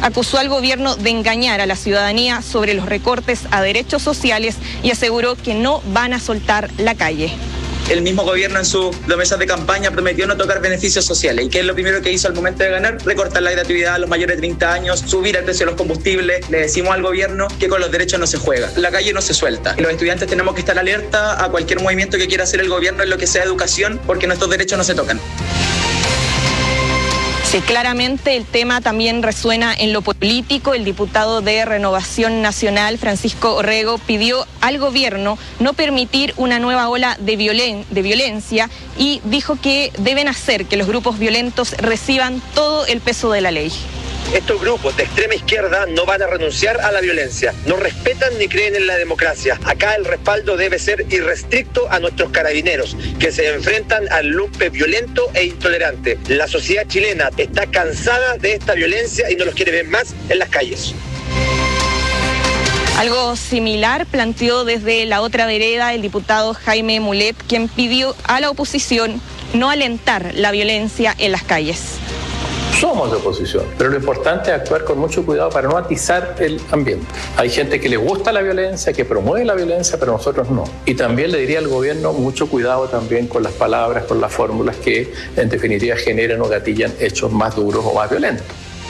acusó al gobierno de engañar a la ciudadanía sobre los recortes a derechos sociales y aseguró que no van a soltar la calle. El mismo gobierno en sus promesas de campaña prometió no tocar beneficios sociales. ¿Y qué es lo primero que hizo al momento de ganar? Recortar la gratuidad a los mayores de 30 años, subir el precio de los combustibles. Le decimos al gobierno que con los derechos no se juega. La calle no se suelta. Y los estudiantes tenemos que estar alerta a cualquier movimiento que quiera hacer el gobierno en lo que sea educación, porque nuestros derechos no se tocan. Sí, claramente el tema también resuena en lo político. El diputado de Renovación Nacional, Francisco Orrego, pidió al gobierno no permitir una nueva ola de violencia y dijo que deben hacer que los grupos violentos reciban todo el peso de la ley. Estos grupos de extrema izquierda no van a renunciar a la violencia, no respetan ni creen en la democracia. Acá el respaldo debe ser irrestricto a nuestros carabineros, que se enfrentan al lumpe violento e intolerante. La sociedad chilena está cansada de esta violencia y no los quiere ver más en las calles. Algo similar planteó desde la otra vereda el diputado Jaime Mulet, quien pidió a la oposición no alentar la violencia en las calles. Somos de oposición, pero lo importante es actuar con mucho cuidado para no atizar el ambiente. Hay gente que le gusta la violencia, que promueve la violencia, pero nosotros no. Y también le diría al gobierno mucho cuidado también con las palabras, con las fórmulas que en definitiva generan o gatillan hechos más duros o más violentos.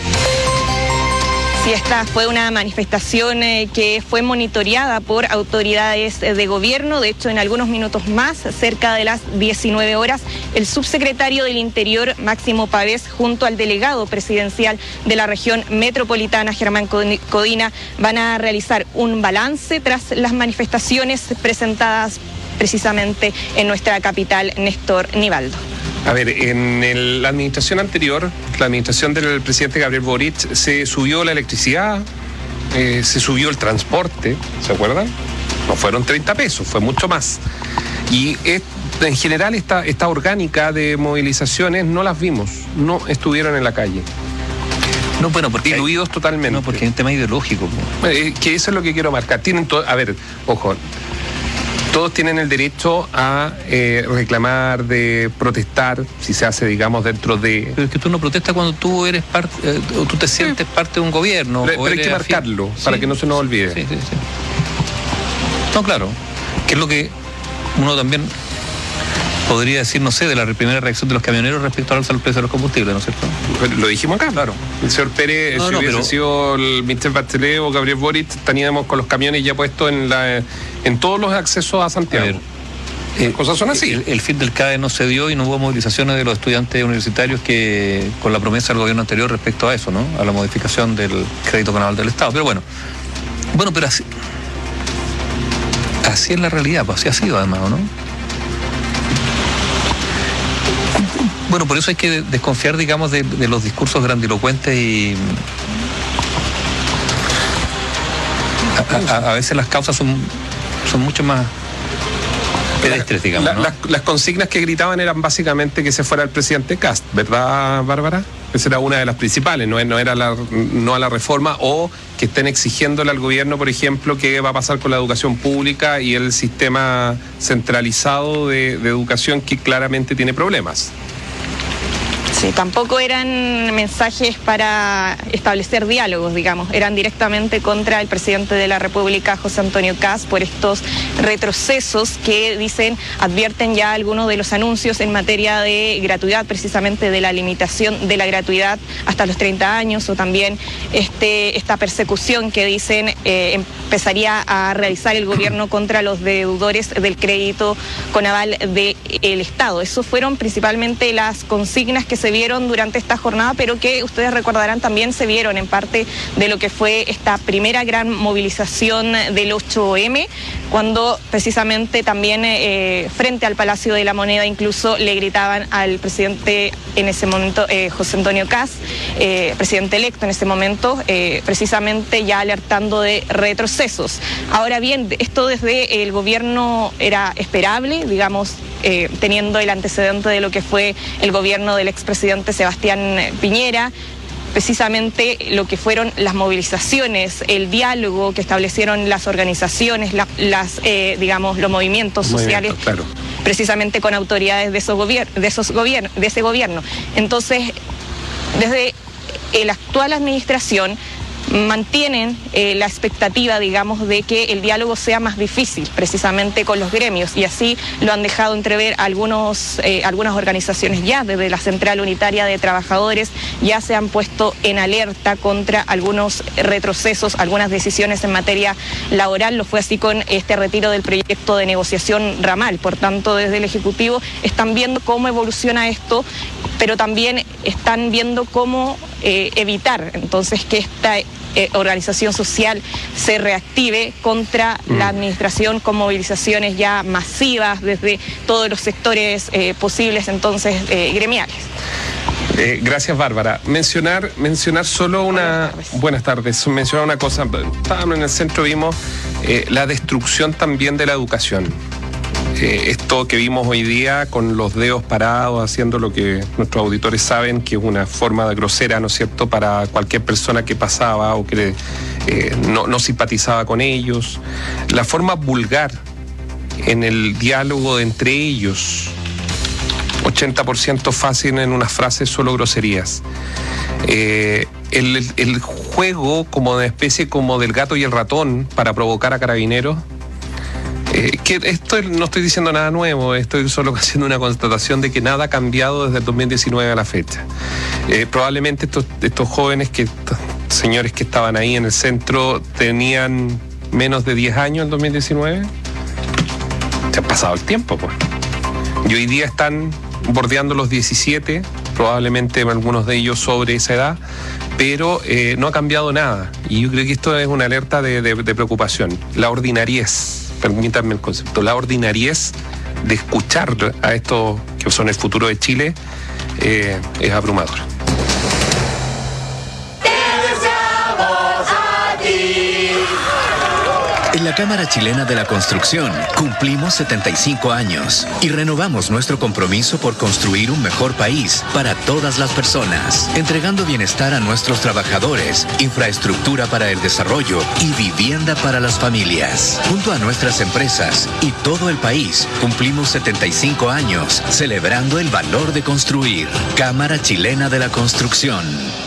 Sí, esta fue una manifestación que fue monitoreada por autoridades de gobierno. De hecho, en algunos minutos más, cerca de las 19 horas, el subsecretario del Interior, Máximo Pavés, junto al delegado presidencial de la región metropolitana, Germán Codina, van a realizar un balance tras las manifestaciones presentadas precisamente en nuestra capital, Néstor Nivaldo. A ver, en la administración anterior, la administración del presidente Gabriel Boric, se subió la electricidad, se subió el transporte, ¿se acuerdan? No fueron 30 pesos, fue mucho más. Y en general esta orgánica de movilizaciones no las vimos, no estuvieron en la calle. No, bueno, porque diluidos totalmente. No, porque es un tema ideológico. Que eso es lo que quiero marcar. A ver, ojo. Todos tienen el derecho a reclamar, de protestar, si se hace, digamos, dentro de... Pero es que tú no protestas cuando tú eres parte, o tú te sientes parte de un gobierno. Pero hay que marcarlo, para que no se nos olvide. Sí. No, claro, que es lo que uno también podría decir, no sé, de la primera reacción de los camioneros respecto al alza del precio de los combustibles, ¿no es cierto? Lo dijimos acá, claro. El señor Pérez, si hubiese sido el Michel Bachelet o Gabriel Boric, estaríamos con los camiones ya puestos en todos los accesos a Santiago. A ver, cosas son así. El fin del CAE no se dio y no hubo movilizaciones de los estudiantes universitarios que con la promesa del gobierno anterior respecto a eso, ¿no? A la modificación del crédito canal del Estado. Pero bueno, pero así es la realidad, pues así ha sido además, ¿no? Bueno, por eso hay que desconfiar, digamos, de los discursos grandilocuentes y a veces las causas son mucho más pedestres, digamos, ¿no? Las consignas que gritaban eran básicamente que se fuera el presidente Kast, ¿verdad, Bárbara? Esa era una de las principales, no era no a la reforma, o que estén exigiéndole al gobierno, por ejemplo, qué va a pasar con la educación pública y el sistema centralizado de educación que claramente tiene problemas. Sí, tampoco eran mensajes para establecer diálogos, digamos, eran directamente contra el presidente de la República, José Antonio Kast, por estos retrocesos que advierten ya algunos de los anuncios en materia de gratuidad, precisamente de la limitación de la gratuidad hasta los 30 años, o también esta persecución que dicen empezaría a realizar el gobierno contra los deudores del crédito con aval del Estado. Eso fueron principalmente las consignas que se vieron durante esta jornada, pero que ustedes recordarán también se vieron en parte de lo que fue esta primera gran movilización del 8M, cuando precisamente también frente al Palacio de la Moneda incluso le gritaban al presidente en ese momento, José Antonio Kast, presidente electo en ese momento, precisamente ya alertando de retrocesos. Ahora bien, esto desde el gobierno era esperable, digamos, teniendo el antecedente de lo que fue el gobierno del expresidente Sebastián Piñera, precisamente lo que fueron las movilizaciones, el diálogo que establecieron las organizaciones, los movimientos sociales, claro, precisamente con autoridades de ese gobierno. Entonces, desde la actual administración mantienen la expectativa, digamos, de que el diálogo sea más difícil precisamente con los gremios, y así lo han dejado entrever algunas organizaciones ya. Desde la Central Unitaria de Trabajadores ya se han puesto en alerta contra algunos retrocesos, algunas decisiones en materia laboral. Lo fue así con este retiro del proyecto de negociación ramal. Por tanto, desde el Ejecutivo están viendo cómo evoluciona esto, pero también están viendo cómo evitar entonces que esta organización social se reactive contra la administración con movilizaciones ya masivas desde todos los sectores posibles, entonces gremiales. Gracias, Bárbara. Mencionar solo una... Buenas tardes. Mencionar una cosa. Estábamos en el centro, vimos la destrucción también de la educación. Esto que vimos hoy día con los dedos parados, haciendo lo que nuestros auditores saben que es una forma de grosera, ¿no es cierto?, para cualquier persona que pasaba o que no simpatizaba con ellos. La forma vulgar en el diálogo entre ellos, 80% fácil en unas frases, solo groserías. El juego como de especie como del gato y el ratón para provocar a Carabineros. Que esto no estoy diciendo nada nuevo, estoy solo haciendo una constatación de que nada ha cambiado desde el 2019 a la fecha. Probablemente estos jóvenes, señores que estaban ahí en el centro, tenían menos de 10 años en 2019. Se ha pasado el tiempo, pues. Y hoy día están bordeando los 17, probablemente algunos de ellos sobre esa edad, pero no ha cambiado nada. Y yo creo que esto es una alerta de preocupación. La ordinariez. Permítanme el concepto, la ordinariez de escuchar a estos que son el futuro de Chile es abrumadora. En la Cámara Chilena de la Construcción cumplimos 75 años y renovamos nuestro compromiso por construir un mejor país para todas las personas, entregando bienestar a nuestros trabajadores, infraestructura para el desarrollo y vivienda para las familias. Junto a nuestras empresas y todo el país, cumplimos 75 años celebrando el valor de construir. Cámara Chilena de la Construcción.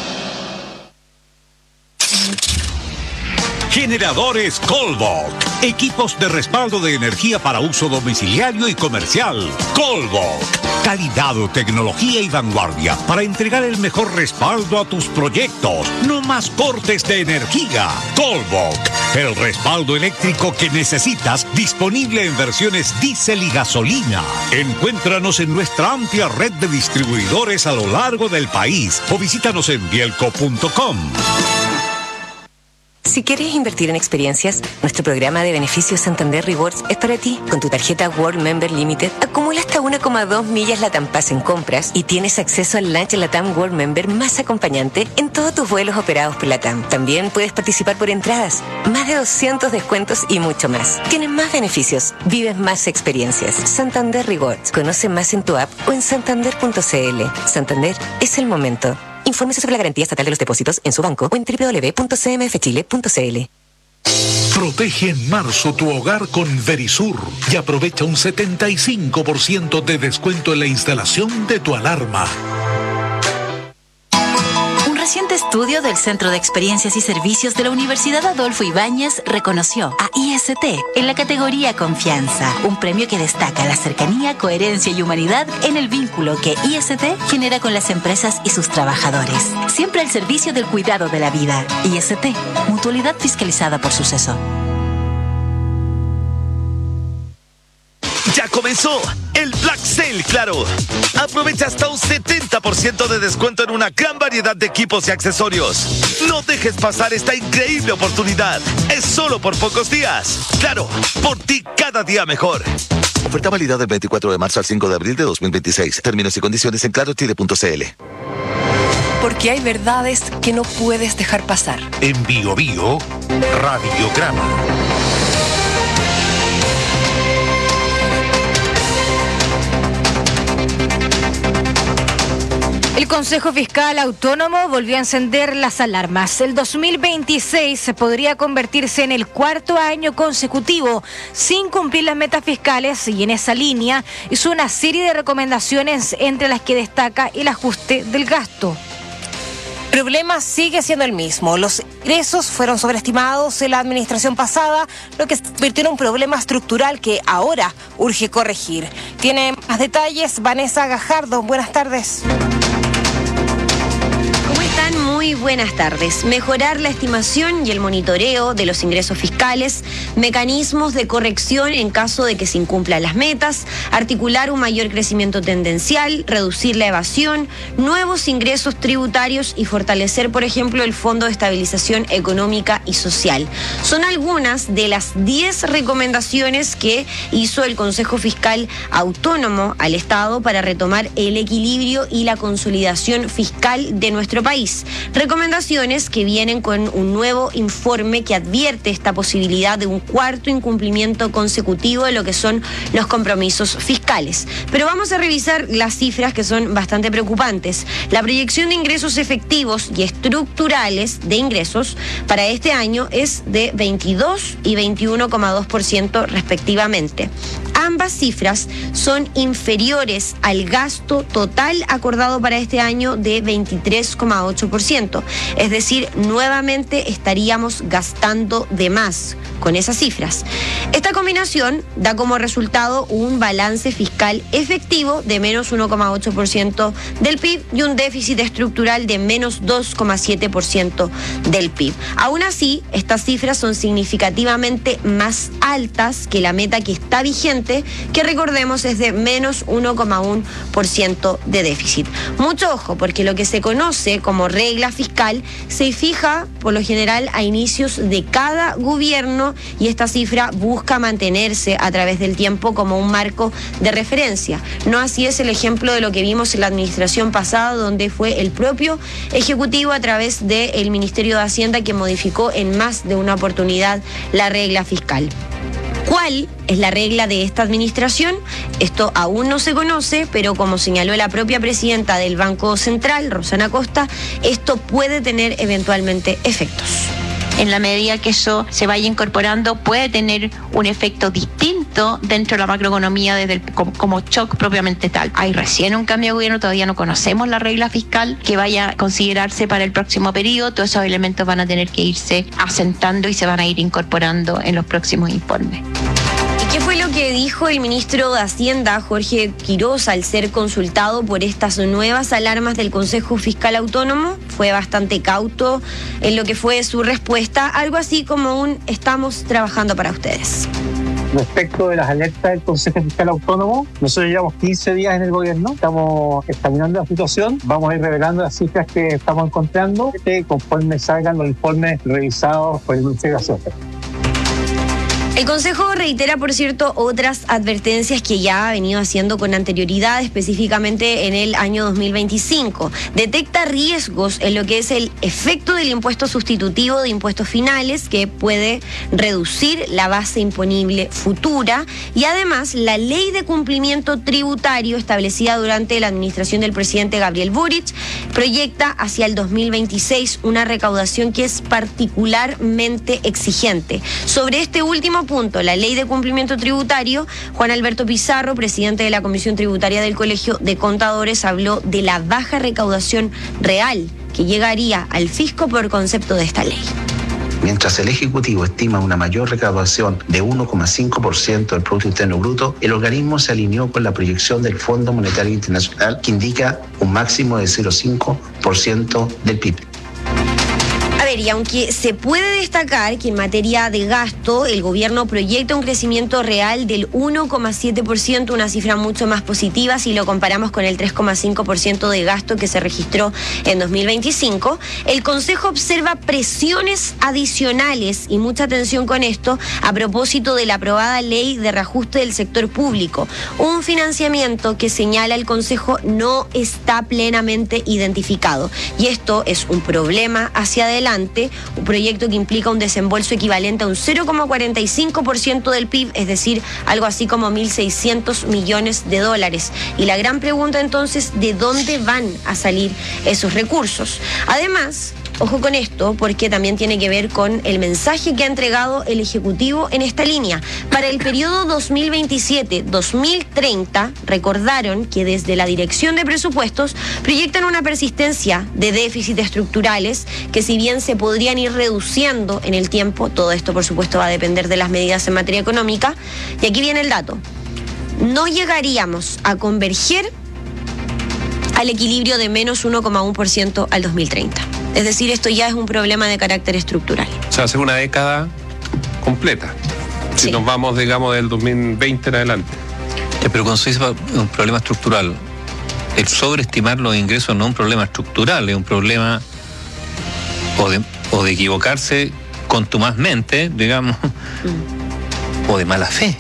Generadores Colbok. Equipos de respaldo de energía para uso domiciliario y comercial. Colbok. Calidad, tecnología y vanguardia para entregar el mejor respaldo a tus proyectos. No más cortes de energía. Colbok. El respaldo eléctrico que necesitas, disponible en versiones diésel y gasolina. Encuéntranos en nuestra amplia red de distribuidores a lo largo del país o visítanos en bielco.com. Si quieres invertir en experiencias, nuestro programa de beneficios Santander Rewards es para ti. Con tu tarjeta World Member Limited, acumula hasta 1,2 millas LATAM Pass en compras y tienes acceso al lunch LATAM World Member más acompañante en todos tus vuelos operados por LATAM. También puedes participar por entradas, más de 200 descuentos y mucho más. Tienes más beneficios, vives más experiencias. Santander Rewards. Conoce más en tu app o en santander.cl. Santander es el momento. Infórmese sobre la garantía estatal de los depósitos en su banco o en www.cmfchile.cl. Protege en marzo tu hogar con Verisur y aprovecha un 75% de descuento en la instalación de tu alarma. Un reciente estudio del Centro de Experiencias y Servicios de la Universidad Adolfo Ibáñez reconoció a IST en la categoría Confianza, un premio que destaca la cercanía, coherencia y humanidad en el vínculo que IST genera con las empresas y sus trabajadores. Siempre al servicio del cuidado de la vida. IST, mutualidad fiscalizada por Suceso. ¡Ya comenzó el Black Sale Claro! Aprovecha hasta un 70% de descuento en una gran variedad de equipos y accesorios. No dejes pasar esta increíble oportunidad. Es solo por pocos días. Claro, por ti cada día mejor. Oferta válida del 24 de marzo al 5 de abril de 2026. Términos y condiciones en clarochile.cl. Porque hay verdades que no puedes dejar pasar. En Bio Bio, Radiograma. El Consejo Fiscal Autónomo volvió a encender las alarmas. El 2026 podría convertirse en el cuarto año consecutivo sin cumplir las metas fiscales y en esa línea hizo una serie de recomendaciones entre las que destaca el ajuste del gasto. El problema sigue siendo el mismo. Los ingresos fueron sobreestimados en la administración pasada, lo que se convirtió en un problema estructural que ahora urge corregir. Tiene más detalles Vanessa Gajardo. Buenas tardes. Muy buenas tardes. Mejorar la estimación y el monitoreo de los ingresos fiscales, mecanismos de corrección en caso de que se incumplan las metas, articular un mayor crecimiento tendencial, reducir la evasión, nuevos ingresos tributarios y fortalecer, por ejemplo, el Fondo de Estabilización Económica y Social. Son algunas de las 10 recomendaciones que hizo el Consejo Fiscal Autónomo al Estado para retomar el equilibrio y la consolidación fiscal de nuestro país. Recomendaciones que vienen con un nuevo informe que advierte esta posibilidad de un cuarto incumplimiento consecutivo de lo que son los compromisos fiscales. Pero vamos a revisar las cifras que son bastante preocupantes. La proyección de ingresos efectivos y estructurales de ingresos para este año es de 22 y 21,2% respectivamente. Ambas cifras son inferiores al gasto total acordado para este año de 23,8%. Es decir, nuevamente estaríamos gastando de más con esas cifras. Esta combinación da como resultado un balance fiscal efectivo de menos 1,8% del PIB y un déficit estructural de menos 2,7% del PIB. Aún así, estas cifras son significativamente más altas que la meta que está vigente, que recordemos es de menos 1,1% de déficit. Mucho ojo, porque lo que se conoce como regla fiscal se fija por lo general a inicios de cada gobierno y esta cifra busca mantenerse a través del tiempo como un marco de referencia. No así es el ejemplo de lo que vimos en la administración pasada, donde fue el propio Ejecutivo a través del Ministerio de Hacienda que modificó en más de una oportunidad la regla fiscal. ¿Cuál es la regla de esta administración? Esto aún no se conoce, pero como señaló la propia presidenta del Banco Central, Rosana Costa, esto puede tener eventualmente efectos. En la medida que eso se vaya incorporando, puede tener un efecto distinto dentro de la macroeconomía como shock propiamente tal. Hay recién un cambio de gobierno, todavía no conocemos la regla fiscal que vaya a considerarse para el próximo periodo. Todos esos elementos van a tener que irse asentando y se van a ir incorporando en los próximos informes. ¿Qué fue lo que dijo el ministro de Hacienda, Jorge Quiroz, al ser consultado por estas nuevas alarmas del Consejo Fiscal Autónomo? Fue bastante cauto en lo que fue su respuesta, algo así como un estamos trabajando para ustedes. Respecto de las alertas del Consejo Fiscal Autónomo, nosotros llevamos 15 días en el gobierno, estamos examinando la situación, vamos a ir revelando las cifras que estamos encontrando conforme salgan los informes revisados por el Ministerio de Hacienda. El Consejo reitera, por cierto, otras advertencias que ya ha venido haciendo con anterioridad, específicamente en el año 2025. Detecta riesgos en lo que es el efecto del impuesto sustitutivo de impuestos finales, que puede reducir la base imponible futura, y además la ley de cumplimiento tributario establecida durante la administración del presidente Gabriel Boric proyecta hacia el 2026 una recaudación que es particularmente exigente. Sobre este último punto, la ley de cumplimiento tributario, Juan Alberto Pizarro, presidente de la Comisión Tributaria del Colegio de Contadores, habló de la baja recaudación real que llegaría al fisco por concepto de esta ley. Mientras el Ejecutivo estima una mayor recaudación de 1,5% del Producto Interno Bruto, el organismo se alineó con la proyección del Fondo Monetario Internacional, que indica un máximo de 0,5% del PIB. Y aunque se puede destacar que en materia de gasto el gobierno proyecta un crecimiento real del 1,7%, una cifra mucho más positiva si lo comparamos con el 3,5% de gasto que se registró en 2025, el Consejo observa presiones adicionales y mucha atención con esto a propósito de la aprobada ley de reajuste del sector público, un financiamiento que señala el Consejo no está plenamente identificado, y esto es un problema hacia adelante. Un proyecto que implica un desembolso equivalente a un 0,45% del PIB, es decir, algo así como 1.600 millones de dólares. Y la gran pregunta entonces, ¿de dónde van a salir esos recursos? Además, Ojo con esto, porque también tiene que ver con el mensaje que ha entregado el Ejecutivo en esta línea. Para el periodo 2027-2030, recordaron que desde la Dirección de Presupuestos proyectan una persistencia de déficit estructurales que, si bien se podrían ir reduciendo en el tiempo, todo esto por supuesto va a depender de las medidas en materia económica. Y aquí viene el dato: no llegaríamos a converger al equilibrio de menos 1,1% al 2030. Es decir, esto ya es un problema de carácter estructural. O sea, hace una década completa. Si nos vamos, digamos, del 2020 en adelante. Pero cuando se dice un problema estructural, el sobreestimar los ingresos no es un problema estructural, es un problema o de equivocarse contumazmente, digamos, o de mala fe.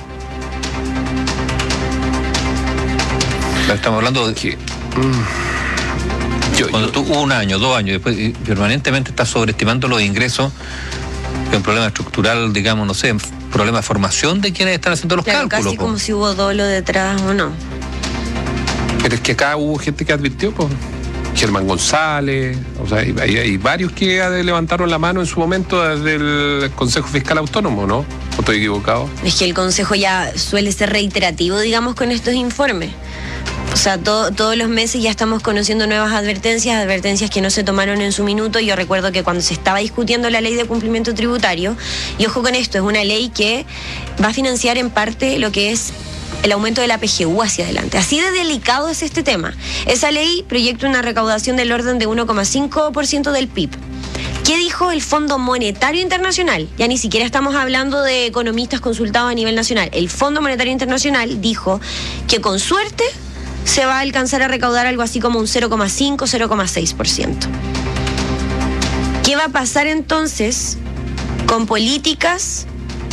Estamos hablando de que cuando tú un año, 2 años, después permanentemente estás sobreestimando los ingresos, es un problema estructural, digamos, no sé, problema de formación de quienes están haciendo los cálculos. Casi como si hubo dolo detrás o no. Pero es que acá hubo gente que advirtió, pues. Germán González, o sea, hay varios que levantaron la mano en su momento desde el Consejo Fiscal Autónomo, ¿no? ¿O estoy equivocado? Es que el Consejo ya suele ser reiterativo, digamos, con estos informes. O sea, todos los meses ya estamos conociendo nuevas advertencias que no se tomaron en su minuto. Yo recuerdo que cuando se estaba discutiendo la ley de cumplimiento tributario, y ojo con esto, es una ley que va a financiar en parte lo que es el aumento de la PGU hacia adelante. Así de delicado es este tema. Esa ley proyecta una recaudación del orden de 1,5% del PIB. ¿Qué dijo el Fondo Monetario Internacional? Ya ni siquiera estamos hablando de economistas consultados a nivel nacional. El Fondo Monetario Internacional dijo que con suerte se va a alcanzar a recaudar algo así como un 0,5, 0,6%. ¿Qué va a pasar entonces con políticas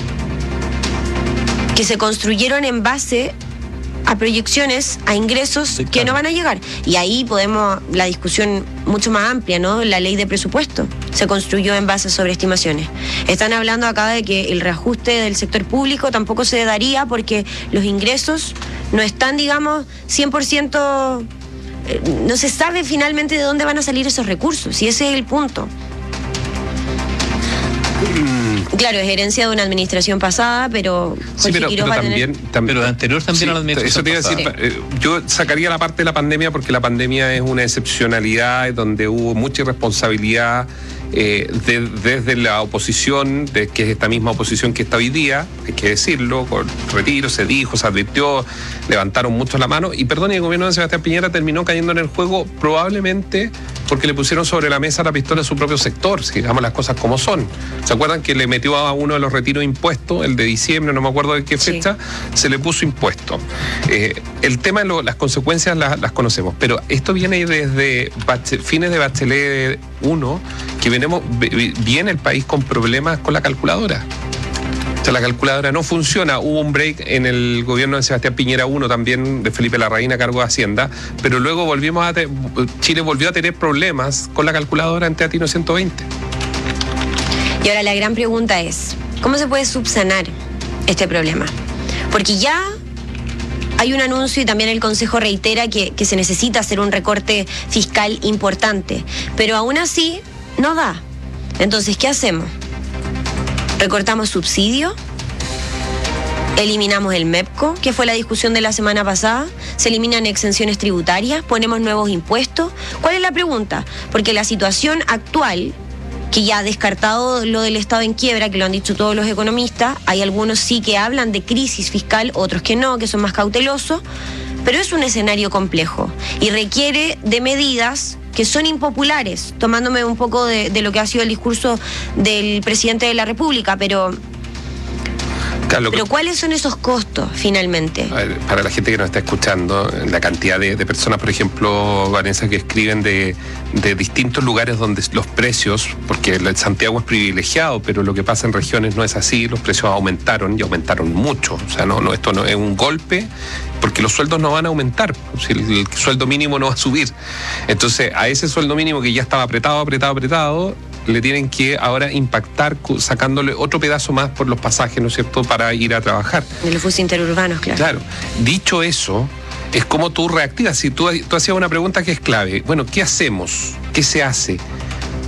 que se construyeron en base a proyecciones, a ingresos que no van a llegar? Y ahí podemos, la discusión mucho más amplia, ¿no? La ley de presupuesto se construyó en base a sobreestimaciones. Están hablando acá de que el reajuste del sector público tampoco se daría porque los ingresos no están, digamos, 100%, no se sabe finalmente de dónde van a salir esos recursos, y ese es el punto. Claro, es herencia de una administración pasada, pero sí, pero también, pero anterior también a la administración. Eso te iba a decir, yo sacaría la parte de la pandemia, porque la pandemia es una excepcionalidad donde hubo mucha irresponsabilidad desde la oposición, que es esta misma oposición que está hoy día, hay que decirlo, con retiro, se dijo, se advirtió, levantaron mucho la mano, y perdón, y el gobierno de Sebastián Piñera terminó cayendo en el juego probablemente porque le pusieron sobre la mesa la pistola a su propio sector, si digamos las cosas como son. ¿Se acuerdan que le metió a uno de los retiros impuestos, el de diciembre, no me acuerdo de qué fecha, se le puso impuesto? El tema de las consecuencias las conocemos, pero esto viene desde fines de Bachelet 1, que viene el país con problemas con la calculadora. O sea, la calculadora no funciona. Hubo un break en el gobierno de Sebastián Piñera 1 también, de Felipe Larraín a cargo de Hacienda, pero luego Chile volvió a tener problemas con la calculadora en Teatino 120. Y ahora la gran pregunta es, ¿cómo se puede subsanar este problema? Porque ya hay un anuncio y también el Consejo reitera que se necesita hacer un recorte fiscal importante, pero aún así no da. Entonces, ¿qué hacemos? ¿Recortamos subsidio? ¿Eliminamos el MEPCO, que fue la discusión de la semana pasada? ¿Se eliminan exenciones tributarias? ¿Ponemos nuevos impuestos? ¿Cuál es la pregunta? Porque la situación actual, que ya ha descartado lo del Estado en quiebra, que lo han dicho todos los economistas, hay algunos sí que hablan de crisis fiscal, otros que no, que son más cautelosos, pero es un escenario complejo y requiere de medidas que son impopulares, tomándome un poco de lo que ha sido el discurso del presidente de la República, pero ¿cuáles son esos costos finalmente? A ver, para la gente que nos está escuchando, la cantidad de personas, por ejemplo, Vanessa, que escriben de distintos lugares donde los precios, porque Santiago es privilegiado, pero lo que pasa en regiones no es así, los precios aumentaron y aumentaron mucho. O sea, esto no es un golpe, porque los sueldos no van a aumentar, si el sueldo mínimo no va a subir. Entonces, a ese sueldo mínimo que ya estaba apretado, le tienen que ahora impactar sacándole otro pedazo más por los pasajes, ¿no es cierto?, para ir a trabajar. De los buses interurbanos, claro. Claro. Dicho eso, es como tú reactivas. Si tú hacías una pregunta que es clave. Bueno, ¿qué hacemos? ¿Qué se hace?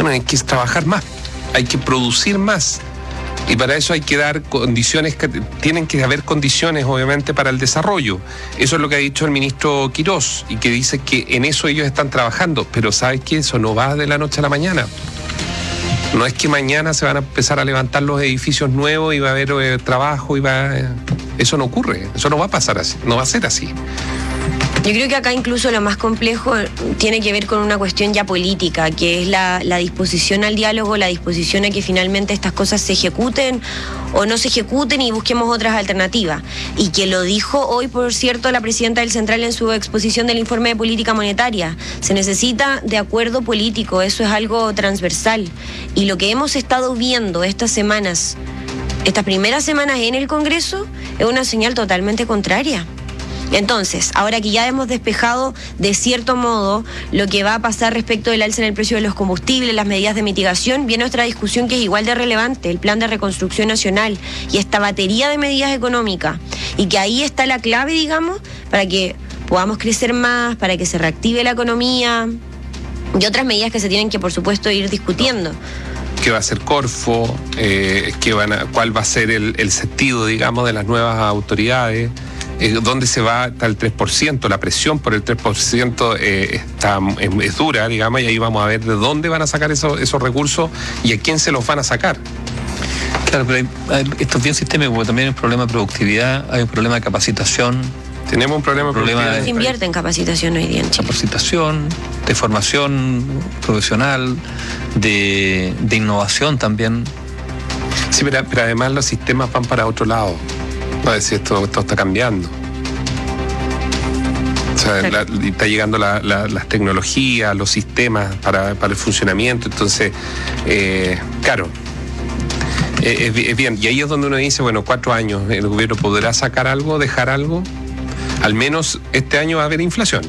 Bueno, hay que trabajar más, hay que producir más. Y para eso hay que dar condiciones, tienen que haber condiciones obviamente para el desarrollo. Eso es lo que ha dicho el ministro Quirós y que dice que en eso ellos están trabajando, pero ¿sabes qué? Eso no va de la noche a la mañana. No es que mañana se van a empezar a levantar los edificios nuevos y va a haber trabajo eso no ocurre, eso no va a pasar así, no va a ser así. Yo creo que acá incluso lo más complejo tiene que ver con una cuestión ya política, que es la disposición al diálogo, la disposición a que finalmente estas cosas se ejecuten o no se ejecuten y busquemos otras alternativas. Y que lo dijo hoy, por cierto, la presidenta del Central en su exposición del informe de política monetaria. Se necesita de acuerdo político, eso es algo transversal. Y lo que hemos estado viendo estas primeras semanas en el Congreso es una señal totalmente contraria. Entonces, ahora que ya hemos despejado de cierto modo lo que va a pasar respecto del alza en el precio de los combustibles, las medidas de mitigación, viene otra discusión que es igual de relevante, el plan de reconstrucción nacional y esta batería de medidas económicas. Y que ahí está la clave, digamos, para que podamos crecer más, para que se reactive la economía y otras medidas que se tienen que, por supuesto, ir discutiendo. ¿Qué va a ser Corfo? ¿Cuál va a ser el sentido, digamos, de las nuevas autoridades? ¿Dónde se va hasta el 3%? La presión por el 3% es dura, digamos, y ahí vamos a ver de dónde van a sacar esos recursos y a quién se los van a sacar. Claro, pero esto es bien sistémico, porque también hay un problema de productividad, hay un problema de capacitación. Tenemos un problema se invierte en capacitación hoy día en Chile. Capacitación, de formación profesional, de innovación también. Sí, pero además los sistemas van para otro lado. No, es decir, esto está cambiando. O sea, está llegando las tecnologías, los sistemas para el funcionamiento. Entonces, claro, es bien. Y ahí es donde uno dice, bueno, 4 años, ¿el gobierno podrá sacar algo, dejar algo? Al menos este año va a haber inflación.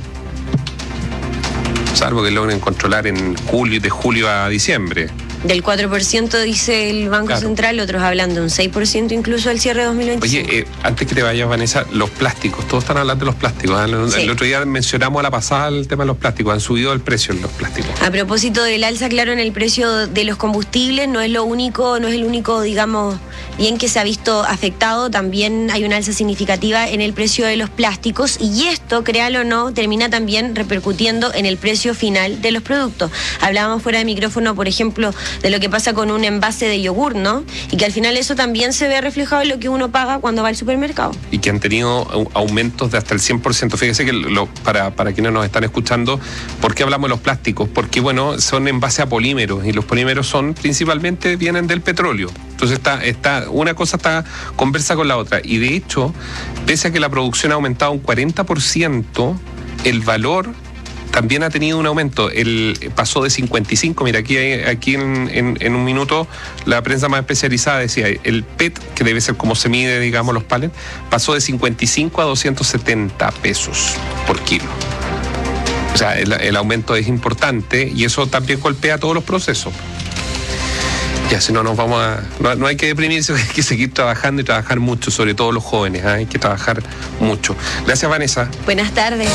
Salvo que logren controlar de julio a diciembre. Del 4% dice el Banco Central, otros hablan de un 6% incluso al cierre de 2025. Oye, antes que te vayas, Vanessa, los plásticos, todos están hablando de los plásticos. Sí. El otro día mencionamos a la pasada el tema de los plásticos, han subido el precio en los plásticos. A propósito del alza, claro, en el precio de los combustibles, no es el único, digamos, bien que se ha visto afectado, también hay una alza significativa en el precio de los plásticos y esto, créalo o no, termina también repercutiendo en el precio final de los productos. Hablábamos fuera de micrófono, por ejemplo, de lo que pasa con un envase de yogur, ¿no? Y que al final eso también se ve reflejado en lo que uno paga cuando va al supermercado. Y que han tenido aumentos de hasta el 100%. Fíjese que para quienes nos están escuchando, ¿por qué hablamos de los plásticos? Porque, bueno, son en base a polímeros y los polímeros principalmente vienen del petróleo. Entonces una cosa conversa con la otra. Y de hecho, pese a que la producción ha aumentado un 40%, el valor también ha tenido un aumento. Pasó de 55, mira, aquí en un minuto la prensa más especializada decía, el PET, que debe ser como se mide, digamos, los pallets, pasó de 55 a 270 pesos por kilo. O sea, el aumento es importante y eso también golpea todos los procesos. Ya, si no nos vamos no hay que deprimirse, hay que seguir trabajando y trabajar mucho, sobre todo los jóvenes, hay que trabajar mucho. Gracias, Vanessa. Buenas tardes.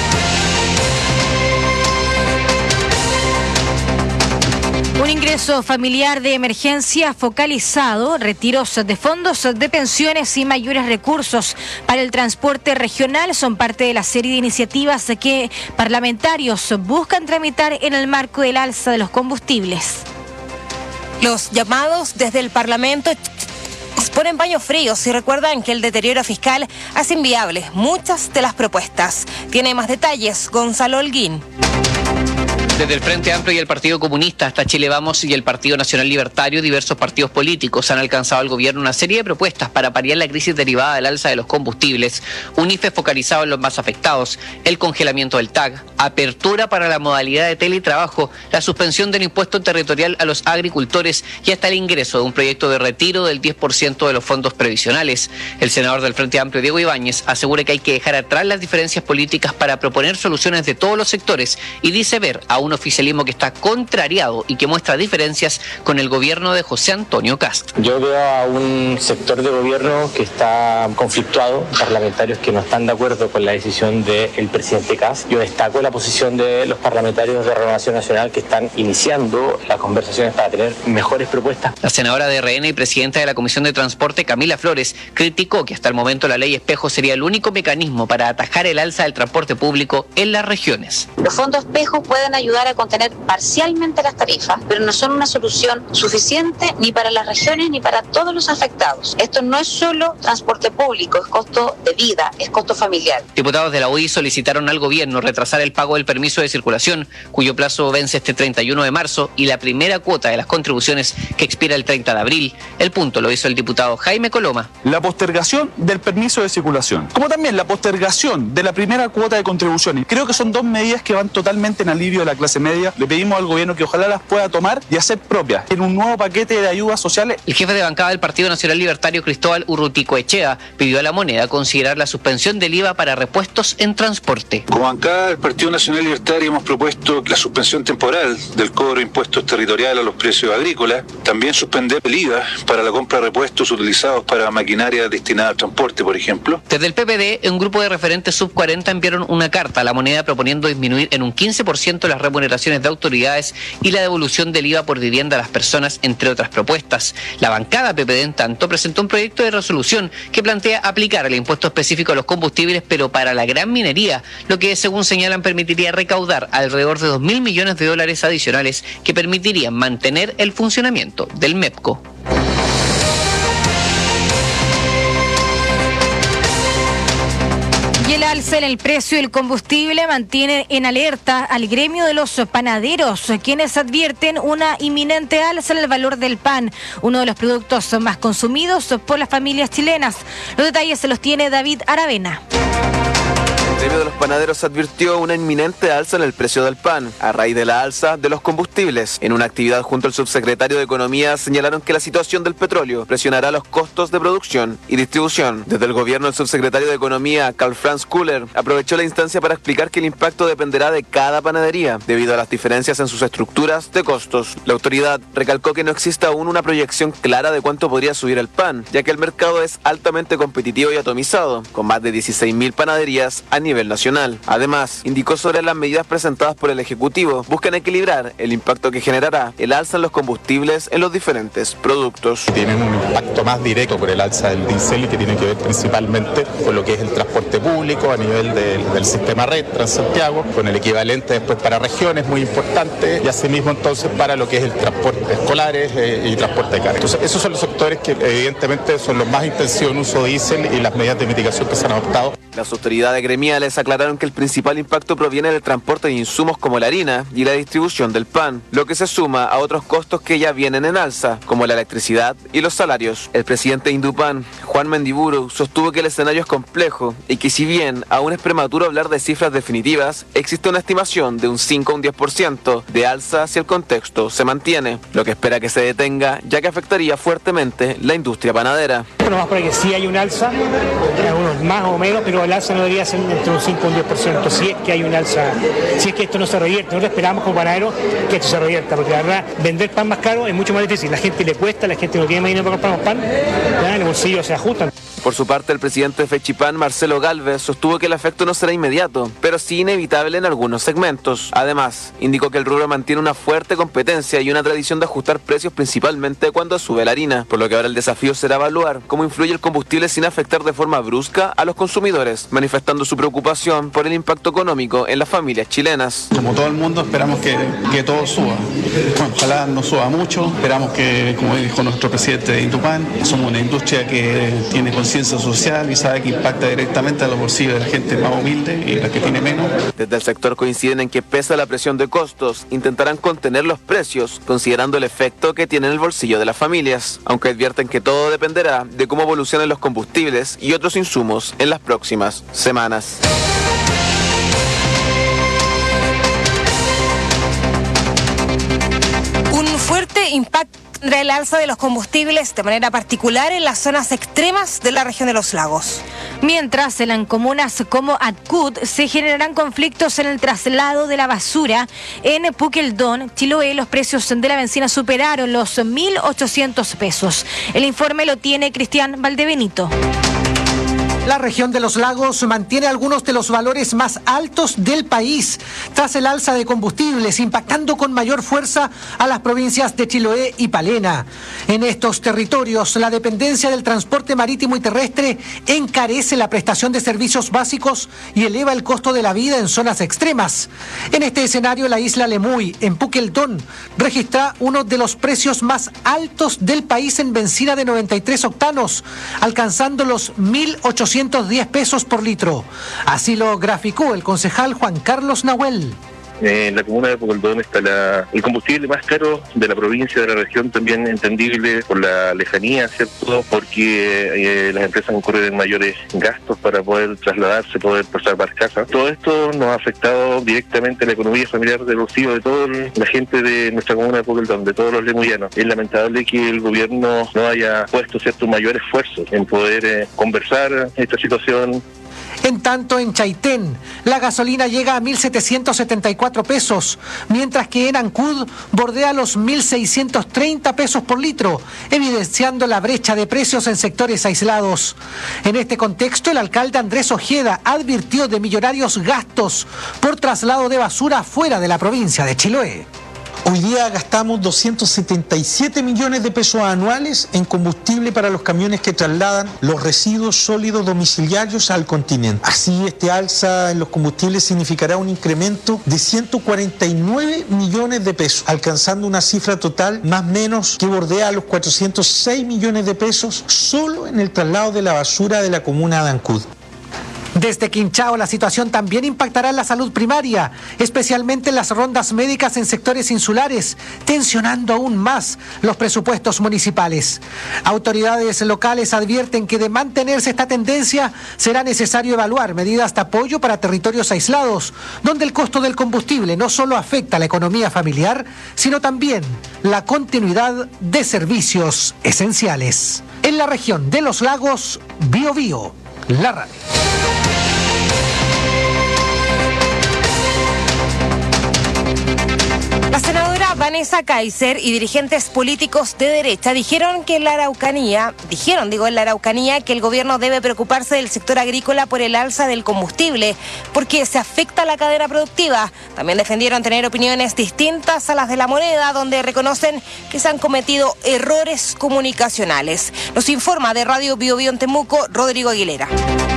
Un ingreso familiar de emergencia focalizado, retiros de fondos de pensiones y mayores recursos para el transporte regional son parte de la serie de iniciativas que parlamentarios buscan tramitar en el marco del alza de los combustibles. Los llamados desde el Parlamento ponen paños fríos y recuerdan que el deterioro fiscal hace inviables muchas de las propuestas. Tiene más detalles Gonzalo Holguín. Desde el Frente Amplio y el Partido Comunista hasta Chile Vamos y el Partido Nacional Libertario, diversos partidos políticos han alcanzado al gobierno una serie de propuestas para paliar la crisis derivada del alza de los combustibles, un IFE focalizado en los más afectados, el congelamiento del TAG, apertura para la modalidad de teletrabajo, la suspensión del impuesto territorial a los agricultores y hasta el ingreso de un proyecto de retiro del 10% de los fondos previsionales. El senador del Frente Amplio, Diego Ibáñez, asegura que hay que dejar atrás las diferencias políticas para proponer soluciones de todos los sectores y dice ver a un oficialismo que está contrariado y que muestra diferencias con el gobierno de José Antonio Kast. Yo veo a un sector de gobierno que está conflictuado, parlamentarios que no están de acuerdo con la decisión del presidente Kast. Yo destaco la posición de los parlamentarios de Renovación Nacional que están iniciando las conversaciones para tener mejores propuestas. La senadora de RN y presidenta de la Comisión de Transporte, Camila Flores, criticó que hasta el momento la ley espejo sería el único mecanismo para atajar el alza del transporte público en las regiones. Los fondos espejo pueden ayudar a contener parcialmente las tarifas, pero no son una solución suficiente ni para las regiones ni para todos los afectados. Esto no es solo transporte público, es costo de vida, es costo familiar. Diputados de la UDI solicitaron al gobierno retrasar el pago del permiso de circulación, cuyo plazo vence este 31 de marzo, y la primera cuota de las contribuciones que expira el 30 de abril. El punto lo hizo el diputado Jaime Coloma. La postergación del permiso de circulación, como también la postergación de la primera cuota de contribuciones. Creo que son dos medidas que van totalmente en alivio de la clase media. Le pedimos al gobierno que ojalá las pueda tomar y hacer propias en un nuevo paquete de ayudas sociales. El jefe de bancada del Partido Nacional Libertario, Cristóbal Urruticoechea, pidió a la moneda considerar la suspensión del IVA para repuestos en transporte. Como bancada del Partido Nacional Libertario hemos propuesto la suspensión temporal del cobro de impuestos territoriales a los precios agrícolas, también suspender el IVA para la compra de repuestos utilizados para maquinaria destinada al transporte, por ejemplo. Desde el PPD, un grupo de referentes sub 40 enviaron una carta a la moneda proponiendo disminuir en un 15% las remuneraciones de autoridades y la devolución del IVA por vivienda a las personas, entre otras propuestas. La bancada PPD, en tanto, presentó un proyecto de resolución que plantea aplicar el impuesto específico a los combustibles, pero para la gran minería, lo que, según señalan, permitiría recaudar alrededor de $2.000 millones adicionales que permitirían mantener el funcionamiento del MEPCO. Y el alza en el precio del combustible mantiene en alerta al gremio de los panaderos, quienes advierten una inminente alza en el valor del pan, uno de los productos más consumidos por las familias chilenas. Los detalles se los tiene David Aravena. El gremio de los panaderos advirtió una inminente alza en el precio del pan, a raíz de la alza de los combustibles. En una actividad junto al subsecretario de Economía señalaron que la situación del petróleo presionará los costos de producción y distribución. Desde el gobierno, el subsecretario de Economía, Karl Franz Kuller, aprovechó la instancia para explicar que el impacto dependerá de cada panadería, debido a las diferencias en sus estructuras de costos. La autoridad recalcó que no existe aún una proyección clara de cuánto podría subir el pan, ya que el mercado es altamente competitivo y atomizado, con más de 16.000 panaderías a nivel nacional. Además, indicó sobre las medidas presentadas por el Ejecutivo buscan equilibrar el impacto que generará el alza en los combustibles en los diferentes productos. Tienen un impacto más directo por el alza del diésel y que tiene que ver principalmente con lo que es el transporte público a nivel del sistema red Transantiago, con el equivalente después para regiones muy importante y asimismo entonces para lo que es el transporte de escolares y transporte de carga. Entonces esos son los sectores que evidentemente son los más intensivos en uso de diésel y las medidas de mitigación que se han adoptado. Las autoridades gremiales aclararon que el principal impacto proviene del transporte de insumos como la harina y la distribución del pan, lo que se suma a otros costos que ya vienen en alza, como la electricidad y los salarios. El presidente de Indupan, Juan Mendiburu, sostuvo que el escenario es complejo y que si bien aún es prematuro hablar de cifras definitivas, existe una estimación de un 5 a un 10% de alza si el contexto se mantiene, lo que espera que se detenga, ya que afectaría fuertemente la industria panadera. Bueno, más por que sí hay un alza, algunos más o menos, pero el alza no debería ser entre un 5 y un 10%, si es que hay un alza, si es que esto no se revierte. Nosotros esperamos como panaderos que esto se revierta, porque la verdad, vender pan más caro es mucho más difícil. La gente le cuesta, la gente no tiene más dinero para comprar más pan, ya en el bolsillo se ajustan. Por su parte, el presidente de Fechipan, Marcelo Gálvez, sostuvo que el efecto no será inmediato, pero sí inevitable en algunos segmentos. Además, indicó que el rubro mantiene una fuerte competencia y una tradición de ajustar precios principalmente cuando sube la harina, por lo que ahora el desafío será evaluar cómo influye el combustible sin afectar de forma brusca a los consumidores, manifestando su preocupación por el impacto económico en las familias chilenas. Como todo el mundo, esperamos que todo suba. Ojalá no suba mucho, esperamos que, como dijo nuestro presidente de Indupan, somos una industria que tiene conciencia social y sabe que impacta directamente a los bolsillos de la gente más humilde y la que tiene menos. Desde el sector coinciden en que pese a la presión de costos, intentarán contener los precios, considerando el efecto que tiene en el bolsillo de las familias, aunque advierten que todo dependerá de cómo evolucionen los combustibles y otros insumos en las próximas semanas. Un fuerte impacto el alza de los combustibles de manera particular en las zonas extremas de la región de los lagos. Mientras en comunas como Ancud se generarán conflictos en el traslado de la basura, en Puqueldón, Chiloé, los precios de la bencina superaron los 1.800 pesos. El informe lo tiene Cristian Valdebenito. La región de los lagos mantiene algunos de los valores más altos del país tras el alza de combustibles, impactando con mayor fuerza a las provincias de Chiloé y Palena. En estos territorios, la dependencia del transporte marítimo y terrestre encarece la prestación de servicios básicos y eleva el costo de la vida en zonas extremas. En este escenario, la isla Lemuy, en Puqueldón, registra uno de los precios más altos del país en bencina de 93 octanos, alcanzando los 1.810 pesos por litro. Así lo graficó el concejal Juan Carlos Nahuel. En la comuna de Puqueldón está el combustible más caro de la provincia, de la región, también entendible por la lejanía, ¿cierto? Porque las empresas incurren en mayores gastos para poder trasladarse, poder salvar casas. Todo esto nos ha afectado directamente a la economía familiar de los hijos de toda la gente de nuestra comuna de Puqueldón, de todos los lemuyanos. Es lamentable que el gobierno no haya puesto, ¿cierto?, un mayor esfuerzo en poder conversar esta situación. En tanto, en Chaitén, la gasolina llega a 1.774 pesos, mientras que en Ancud bordea los 1.630 pesos por litro, evidenciando la brecha de precios en sectores aislados. En este contexto, el alcalde Andrés Ojeda advirtió de millonarios gastos por traslado de basura fuera de la provincia de Chiloé. Hoy día gastamos 277 millones de pesos anuales en combustible para los camiones que trasladan los residuos sólidos domiciliarios al continente. Así, este alza en los combustibles significará un incremento de 149 millones de pesos, alcanzando una cifra total más o menos que bordea los 406 millones de pesos solo en el traslado de la basura de la comuna de Ancud. Desde Quinchao, la situación también impactará en la salud primaria, especialmente en las rondas médicas en sectores insulares, tensionando aún más los presupuestos municipales. Autoridades locales advierten que de mantenerse esta tendencia será necesario evaluar medidas de apoyo para territorios aislados, donde el costo del combustible no solo afecta a la economía familiar, sino también la continuidad de servicios esenciales. En la región de los lagos, Biobío, la radio. La senadora Vanessa Kaiser y dirigentes políticos de derecha dijeron en la Araucanía que el gobierno debe preocuparse del sector agrícola por el alza del combustible, porque se afecta a la cadena productiva. También defendieron tener opiniones distintas a las de La Moneda, donde reconocen que se han cometido errores comunicacionales. Nos informa de Radio Biobío en Temuco, Rodrigo Aguilera.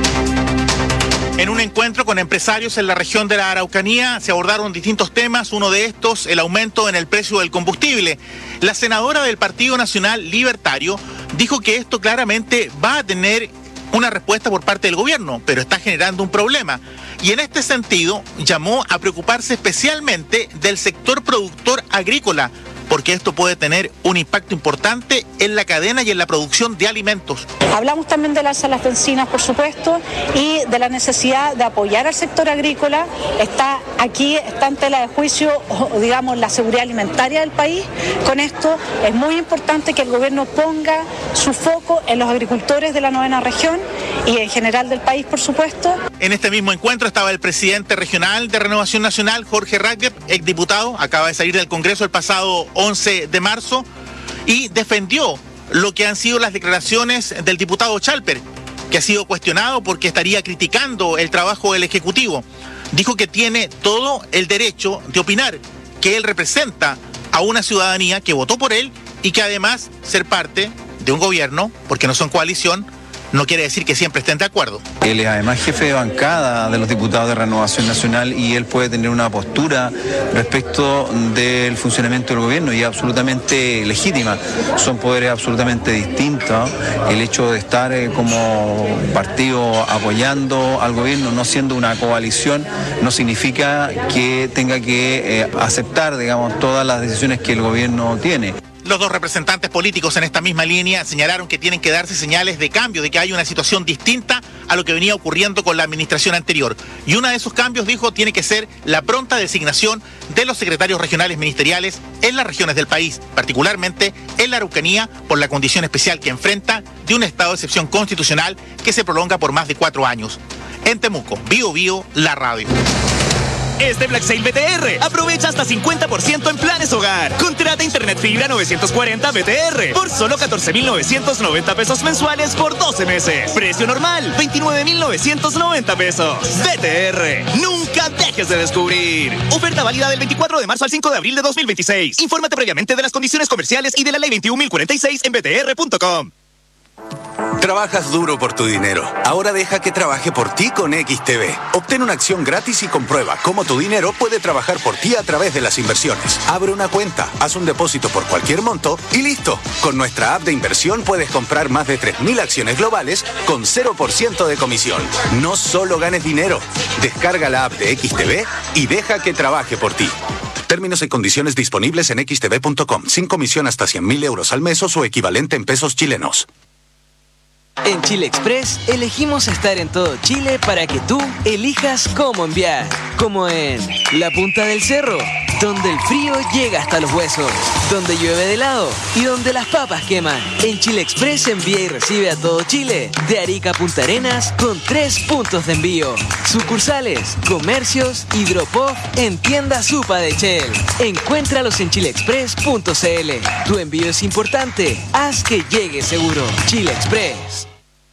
En un encuentro con empresarios en la región de la Araucanía se abordaron distintos temas, uno de estos el aumento en el precio del combustible. La senadora del Partido Nacional Libertario dijo que esto claramente va a tener una respuesta por parte del gobierno, pero está generando un problema. Y en este sentido llamó a preocuparse especialmente del sector productor agrícola, porque esto puede tener un impacto importante en la cadena y en la producción de alimentos. Hablamos también del alza de las bencinas, por supuesto, y de la necesidad de apoyar al sector agrícola. Está en tela de juicio, digamos, la seguridad alimentaria del país. Con esto es muy importante que el gobierno ponga su foco en los agricultores de la 9ª región y en general del país, por supuesto. En este mismo encuentro estaba el presidente regional de Renovación Nacional, Jorge Raggep, exdiputado, acaba de salir del Congreso el pasado 11 de marzo, y defendió lo que han sido las declaraciones del diputado Chalper, que ha sido cuestionado porque estaría criticando el trabajo del Ejecutivo. Dijo que tiene todo el derecho de opinar, que él representa a una ciudadanía que votó por él y que además ser parte de un gobierno, porque no son coalición, no quiere decir que siempre estén de acuerdo. Él es además jefe de bancada de los diputados de Renovación Nacional y él puede tener una postura respecto del funcionamiento del gobierno y es absolutamente legítima. Son poderes absolutamente distintos. El hecho de estar como partido apoyando al gobierno, no siendo una coalición, no significa que tenga que aceptar, digamos, todas las decisiones que el gobierno tiene. Los dos representantes políticos en esta misma línea señalaron que tienen que darse señales de cambio, de que hay una situación distinta a lo que venía ocurriendo con la administración anterior. Y uno de esos cambios, dijo, tiene que ser la pronta designación de los secretarios regionales ministeriales en las regiones del país, particularmente en la Araucanía, por la condición especial que enfrenta de un estado de excepción constitucional que se prolonga por más de 4 años. En Temuco, Bio Bio, la radio. Este Black Sale BTR, aprovecha hasta 50% en planes hogar. Contrata internet fibra 940 BTR por solo 14,990 pesos mensuales por 12 meses. Precio normal, 29,990 pesos. BTR, nunca dejes de descubrir. Oferta válida del 24 de marzo al 5 de abril de 2026. Infórmate previamente de las condiciones comerciales y de la ley 21.046 en btr.com. Trabajas duro por tu dinero. Ahora deja que trabaje por ti con XTB. Obtén una acción gratis y comprueba cómo tu dinero puede trabajar por ti a través de las inversiones. Abre una cuenta, haz un depósito por cualquier monto y listo. Con nuestra app de inversión puedes comprar más de 3.000 acciones globales con 0% de comisión. No solo ganes dinero. Descarga la app de XTB y deja que trabaje por ti. Términos y condiciones disponibles en xtb.com. Sin comisión hasta 100.000 euros al mes o su equivalente en pesos chilenos. En Chile Express elegimos estar en todo Chile para que tú elijas cómo enviar. Como en la punta del cerro, donde el frío llega hasta los huesos, donde llueve de helado y donde las papas queman. En Chile Express envía y recibe a todo Chile, de Arica a Punta Arenas, con 3 puntos de envío. Sucursales, comercios y drop-off en tienda Supa de Shell. Encuéntralos en chileexpress.cl. Tu envío es importante, haz que llegue seguro. Chile Express.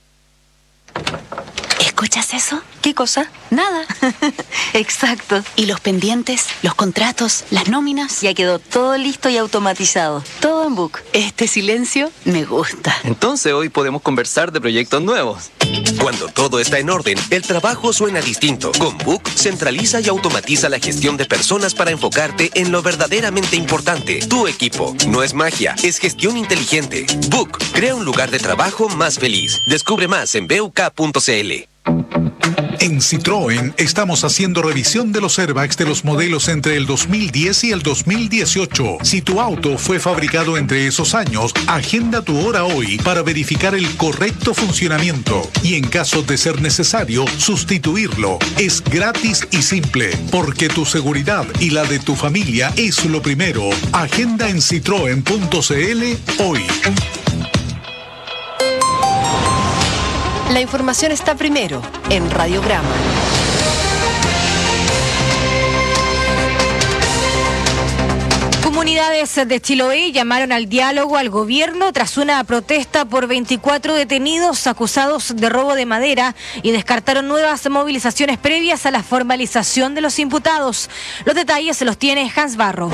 ¿Escuchas eso? ¿Qué cosa? Nada. Exacto. ¿Y los pendientes, los contratos, las nóminas? Ya quedó todo listo y automatizado. Todo en Book. Este silencio me gusta. Entonces hoy podemos conversar de proyectos nuevos. Cuando todo está en orden, el trabajo suena distinto. Con Book centraliza y automatiza la gestión de personas para enfocarte en lo verdaderamente importante. Tu equipo. No es magia, es gestión inteligente. Book crea un lugar de trabajo más feliz. Descubre más en buk.cl. En Citroën estamos haciendo revisión de los airbags de los modelos entre el 2010 y el 2018. Si tu auto fue fabricado entre esos años, agenda tu hora hoy para verificar el correcto funcionamiento y en caso de ser necesario, sustituirlo. Es gratis y simple, porque tu seguridad y la de tu familia es lo primero. Agenda en citroen.cl hoy. La información está primero en Radiograma. Comunidades de Chiloé llamaron al diálogo al gobierno tras una protesta por 24 detenidos acusados de robo de madera y descartaron nuevas movilizaciones previas a la formalización de los imputados. Los detalles se los tiene Hans Barros.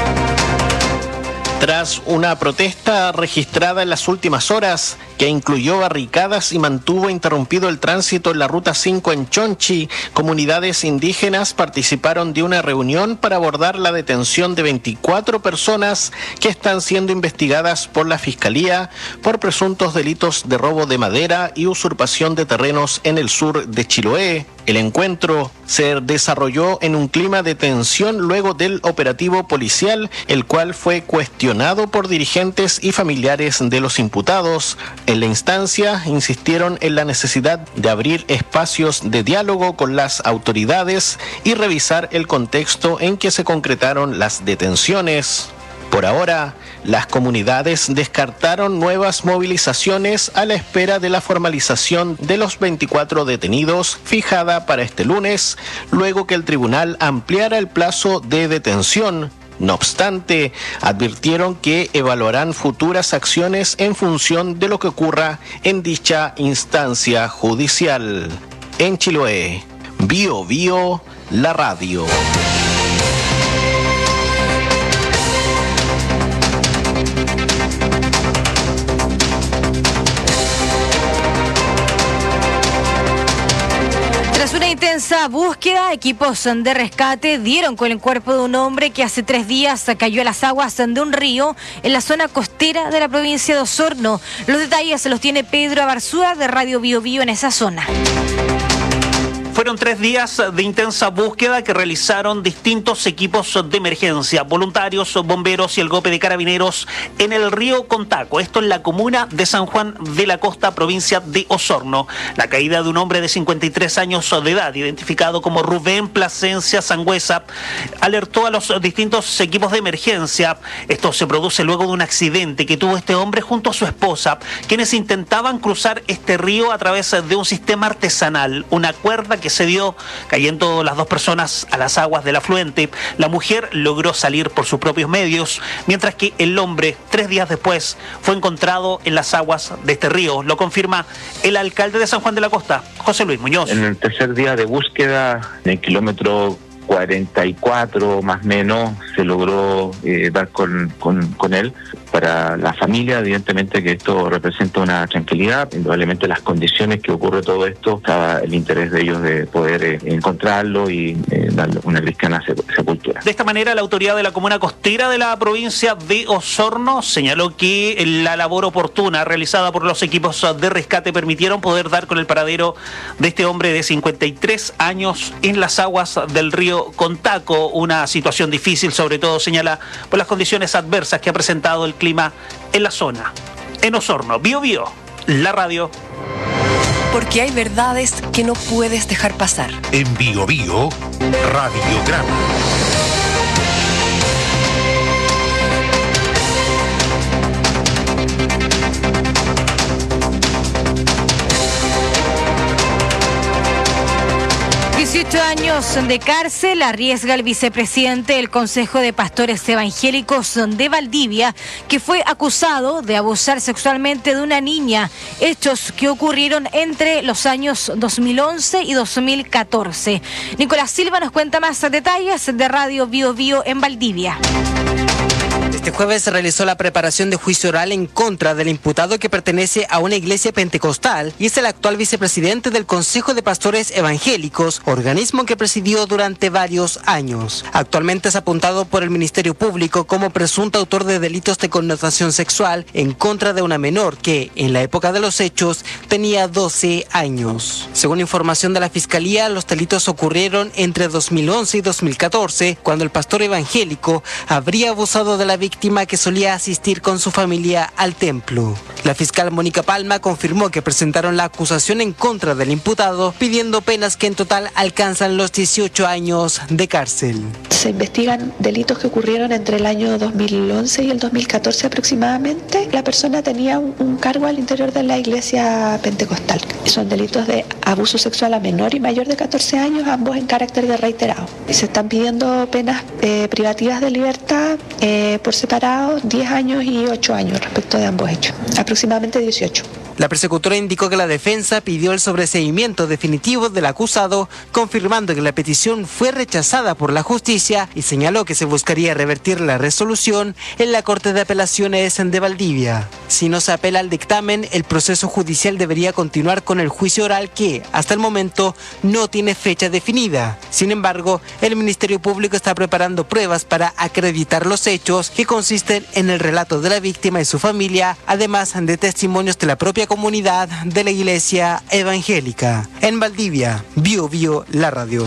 Tras una protesta registrada en las últimas horas, que incluyó barricadas y mantuvo interrumpido el tránsito en la Ruta 5 en Chonchi, comunidades indígenas participaron de una reunión para abordar la detención de 24 personas que están siendo investigadas por la Fiscalía por presuntos delitos de robo de madera y usurpación de terrenos en el sur de Chiloé. El encuentro se desarrolló en un clima de tensión luego del operativo policial, el cual fue cuestionado por dirigentes y familiares de los imputados. En la instancia insistieron en la necesidad de abrir espacios de diálogo con las autoridades y revisar el contexto en que se concretaron las detenciones. Por ahora, las comunidades descartaron nuevas movilizaciones a la espera de la formalización de los 24 detenidos fijada para este lunes, luego que el tribunal ampliara el plazo de detención. No obstante, advirtieron que evaluarán futuras acciones en función de lo que ocurra en dicha instancia judicial. En Chiloé, Bio Bio, la radio. Tras una intensa búsqueda, equipos de rescate dieron con el cuerpo de un hombre que hace 3 días cayó a las aguas de un río en la zona costera de la provincia de Osorno. Los detalles se los tiene Pedro Abarzúa de Radio Bio Bio en esa zona. Fueron 3 días de intensa búsqueda que realizaron distintos equipos de emergencia, voluntarios, bomberos y el GOPE de Carabineros en el río Contaco, esto en la comuna de San Juan de la Costa, provincia de Osorno. La caída de un hombre de 53 años de edad, identificado como Rubén Plasencia Sangüesa, alertó a los distintos equipos de emergencia. Esto se produce luego de un accidente que tuvo este hombre junto a su esposa, quienes intentaban cruzar este río a través de un sistema artesanal, una cuerda que se dio cayendo las 2 personas a las aguas del afluente. La mujer logró salir por sus propios medios, mientras que el hombre 3 días después fue encontrado en las aguas de este río. Lo confirma el alcalde de San Juan de la Costa, José Luis Muñoz. En el tercer día de búsqueda, en el kilómetro 44 más o menos, se logró dar con él. Para la familia, evidentemente que esto representa una tranquilidad, indudablemente las condiciones que ocurre todo esto, está el interés de ellos de poder encontrarlo y darle una cristiana sepultura. De esta manera, la autoridad de la comuna costera de la provincia de Osorno señaló que la labor oportuna realizada por los equipos de rescate permitieron poder dar con el paradero de este hombre de 53 años en las aguas del río Contaco, una situación difícil, sobre todo señala por las condiciones adversas que ha presentado el clima en la zona. En Osorno, Bío Bío, la radio. Porque hay verdades que no puedes dejar pasar. En Bío Bío, Radiograma. Años de cárcel arriesga el vicepresidente del Consejo de Pastores Evangélicos de Valdivia, que fue acusado de abusar sexualmente de una niña, hechos que ocurrieron entre los años 2011 y 2014. Nicolás Silva nos cuenta más detalles de Radio Bío Bío en Valdivia. Este jueves se realizó la preparación de juicio oral en contra del imputado que pertenece a una iglesia pentecostal y es el actual vicepresidente del Consejo de Pastores Evangélicos, organismo que presidió durante varios años. Actualmente es apuntado por el Ministerio Público como presunto autor de delitos de connotación sexual en contra de una menor que, en la época de los hechos, tenía 12 años. Según información de la Fiscalía, los delitos ocurrieron entre 2011 y 2014, cuando el pastor evangélico habría abusado de la víctima que solía asistir con su familia al templo. La fiscal Mónica Palma confirmó que presentaron la acusación en contra del imputado, pidiendo penas que en total alcanzan los 18 años de cárcel. Se investigan delitos que ocurrieron entre el año 2011 y el 2014 aproximadamente. La persona tenía un cargo al interior de la iglesia pentecostal. Son delitos de abuso sexual a menor y mayor de 14 años, ambos en carácter de reiterado. Se están pidiendo penas privativas de libertad por separado, 10 años y 8 años respecto de ambos hechos, aproximadamente 18. La persecutora indicó que la defensa pidió el sobreseimiento definitivo del acusado, confirmando que la petición fue rechazada por la justicia y señaló que se buscaría revertir la resolución en la Corte de Apelaciones de Valdivia. Si no se apela al dictamen, el proceso judicial debería continuar con el juicio oral que, hasta el momento, no tiene fecha definida. Sin embargo, el Ministerio Público está preparando pruebas para acreditar los hechos, que consisten en el relato de la víctima y su familia, además de testimonios de la propia comunidad de la iglesia evangélica. En Valdivia, Bío Bío, la radio.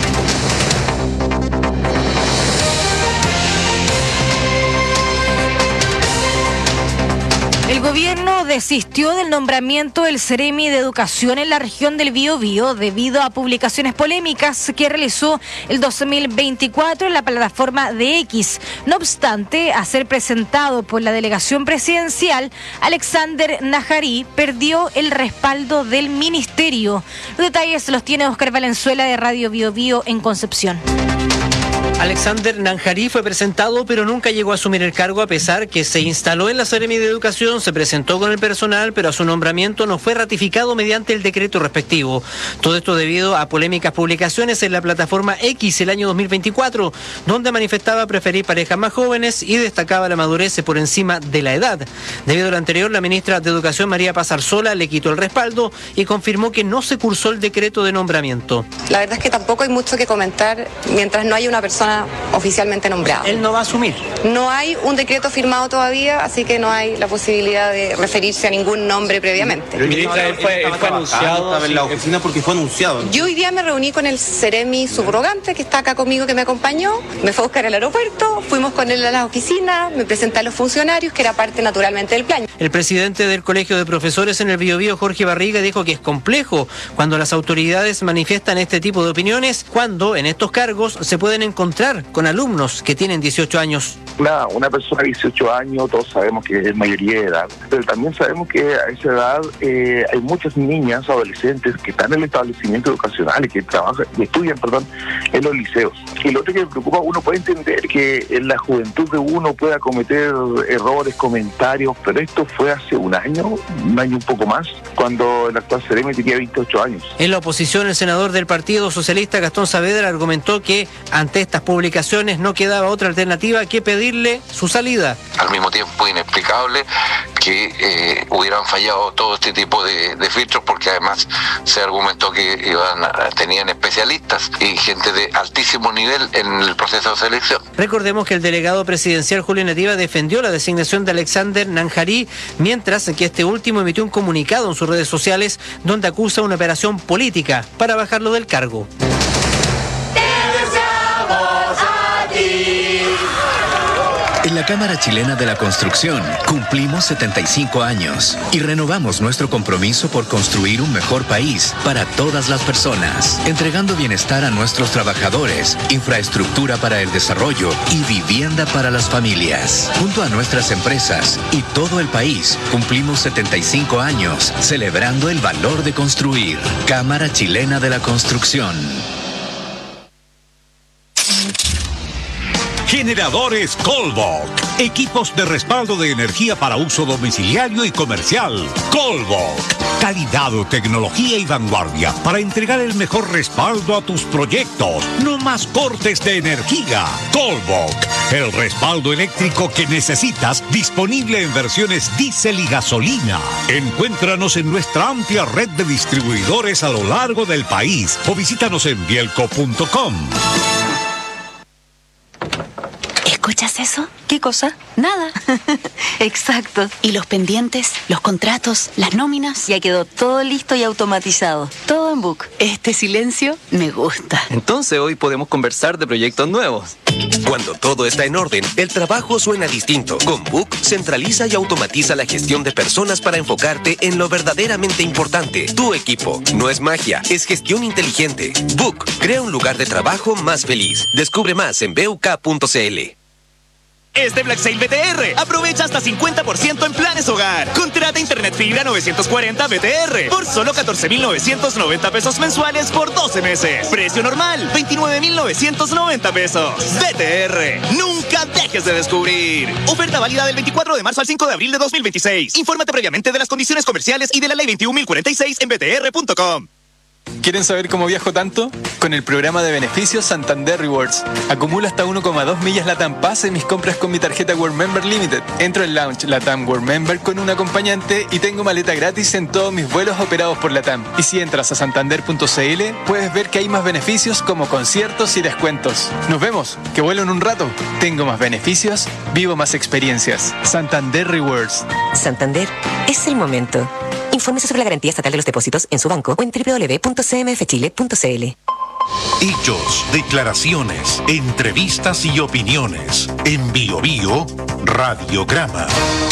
El gobierno desistió del nombramiento del Ceremi de Educación en la región del Biobío debido a publicaciones polémicas que realizó el 2024 en la plataforma de X. No obstante, a ser presentado por la delegación presidencial, Alexander Najarí perdió el respaldo del ministerio. Los detalles los tiene Oscar Valenzuela de Radio Biobío en Concepción. Alexander Najarí fue presentado, pero nunca llegó a asumir el cargo, a pesar que se instaló en la Seremi de Educación, se presentó con el personal, pero a su nombramiento no fue ratificado mediante el decreto respectivo. Todo esto debido a polémicas publicaciones en la plataforma X el año 2024, donde manifestaba preferir parejas más jóvenes y destacaba la madurez por encima de la edad. Debido a lo anterior, la ministra de Educación, María Pazarsola, le quitó el respaldo y confirmó que no se cursó el decreto de nombramiento. La verdad es que tampoco hay mucho que comentar mientras no haya una persona persona oficialmente nombrada. ¿Él no va a asumir? No hay un decreto firmado todavía, así que no hay la posibilidad de referirse a ningún nombre previamente. Ministra, él fue anunciado. Estaba en la oficina porque fue anunciado. Yo hoy día me reuní con el Seremi subrogante que está acá conmigo, que me acompañó, me fue a buscar al aeropuerto, fuimos con él a la oficina, me presenté a los funcionarios, que era parte naturalmente del plan. El presidente del Colegio de Profesores en el Biobío, Jorge Barriga, dijo que es complejo cuando las autoridades manifiestan este tipo de opiniones, cuando en estos cargos se pueden encontrar con alumnos que tienen 18 años. Una persona de 18 años, todos sabemos que es mayoría de edad, pero también sabemos que a esa edad hay muchas niñas, adolescentes que están en el establecimiento educacional y que estudian en los liceos. Y lo otro que me preocupa, uno puede entender que en la juventud de uno pueda cometer errores, comentarios, pero esto fue hace un año un poco más, cuando el actual Seremi tenía 28 años. En la oposición, el senador del Partido Socialista, Gastón Saavedra, argumentó que ante estas publicaciones no quedaba otra alternativa que pedirle su salida. Al mismo tiempo inexplicable que hubieran fallado todo este tipo de filtros, porque además se argumentó que tenían especialistas y gente de altísimo nivel en el proceso de selección. Recordemos que el delegado presidencial Julio Nativa defendió la designación de Alexander Nanjarí, mientras que este último emitió un comunicado en sus redes sociales donde acusa una operación política para bajarlo del cargo. En la Cámara Chilena de la Construcción cumplimos 75 años y renovamos nuestro compromiso por construir un mejor país para todas las personas, entregando bienestar a nuestros trabajadores, infraestructura para el desarrollo y vivienda para las familias. Junto a nuestras empresas y todo el país, cumplimos 75 años celebrando el valor de construir. Cámara Chilena de la Construcción. Generadores Colbok. Equipos de respaldo de energía para uso domiciliario y comercial. Colbok. Calidad, tecnología y vanguardia para entregar el mejor respaldo a tus proyectos. No más cortes de energía. Colbok. El respaldo eléctrico que necesitas, disponible en versiones diésel y gasolina. Encuéntranos en nuestra amplia red de distribuidores a lo largo del país o visítanos en bielco.com. ¿Escuchas eso? ¿Qué cosa? Nada. Exacto. ¿Y los pendientes, los contratos, las nóminas? Ya quedó todo listo y automatizado. Todo en Book. Este silencio me gusta. Entonces hoy podemos conversar de proyectos nuevos. Cuando todo está en orden, el trabajo suena distinto. Con Book, centraliza y automatiza la gestión de personas para enfocarte en lo verdaderamente importante. Tu equipo. No es magia, es gestión inteligente. Book, crea un lugar de trabajo más feliz. Descubre más en buk.cl. Este Black Sale BTR, aprovecha hasta 50% en planes hogar. Contrata internet fibra 940 BTR por solo 14,990 pesos mensuales por 12 meses. Precio normal, 29,990 pesos. BTR, nunca dejes de descubrir. Oferta válida del 24 de marzo al 5 de abril de 2026. Infórmate previamente de las condiciones comerciales y de la ley 21.046 en btr.com. ¿Quieren saber cómo viajo tanto? Con el programa de beneficios Santander Rewards. Acumulo hasta 1,2 millas LATAM Pass en mis compras con mi tarjeta World Member Limited. Entro en Lounge LATAM World Member con un acompañante y tengo maleta gratis en todos mis vuelos operados por LATAM. Y si entras a santander.cl, puedes ver que hay más beneficios como conciertos y descuentos. Nos vemos, que vuelo en un rato. Tengo más beneficios, vivo más experiencias. Santander Rewards. Santander, es el momento. Infórmese sobre la garantía estatal de los depósitos en su banco o en www.cmfchile.cl. Hechos, declaraciones, entrevistas y opiniones. En Bio Bio, Radiograma.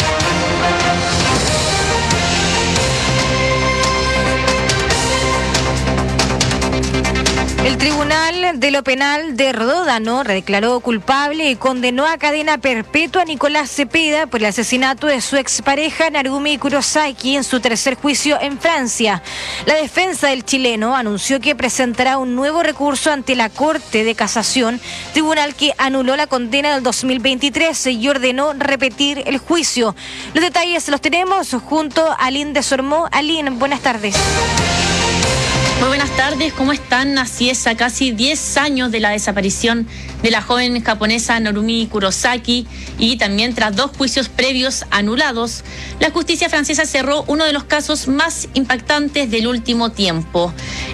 El Tribunal de lo Penal de Ródano declaró culpable y condenó a cadena perpetua a Nicolás Cepeda por el asesinato de su expareja Narumi Kurosaki en su tercer juicio en Francia. La defensa del chileno anunció que presentará un nuevo recurso ante la Corte de Casación, tribunal que anuló la condena del 2023 y ordenó repetir el juicio. Los detalles los tenemos junto a Aline Desormeaux. Aline, buenas tardes. Muy buenas tardes, ¿cómo están? Así es, a casi 10 años de la desaparición de la joven japonesa Narumi Kurosaki y también tras 2 juicios previos anulados, la justicia francesa cerró uno de los casos más impactantes del último tiempo.